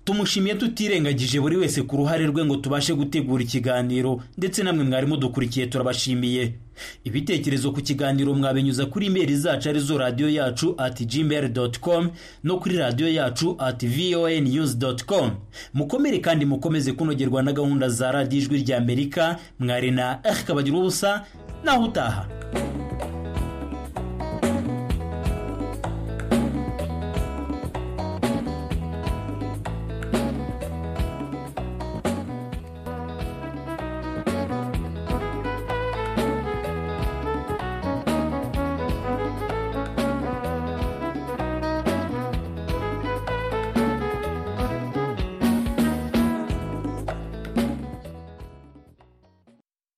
S13: tumushimiye tutirengagije buri wese ku ruhare rwe ngo tubashe gutegura ikiganiro, ndetse namwe mwarimu dukurikiye turabashimiye. Ibitekerezo ku kiganiro mwabinyuza kuri email zacu arizo radio yacu @gmail.com no kuri radio yacu @voanews.com. Mukomere kandi mukomeze kunogerwa na gahunda za Radio Ijwi ry'Amerika. Mwari na Kabagira ubusa naho utaha.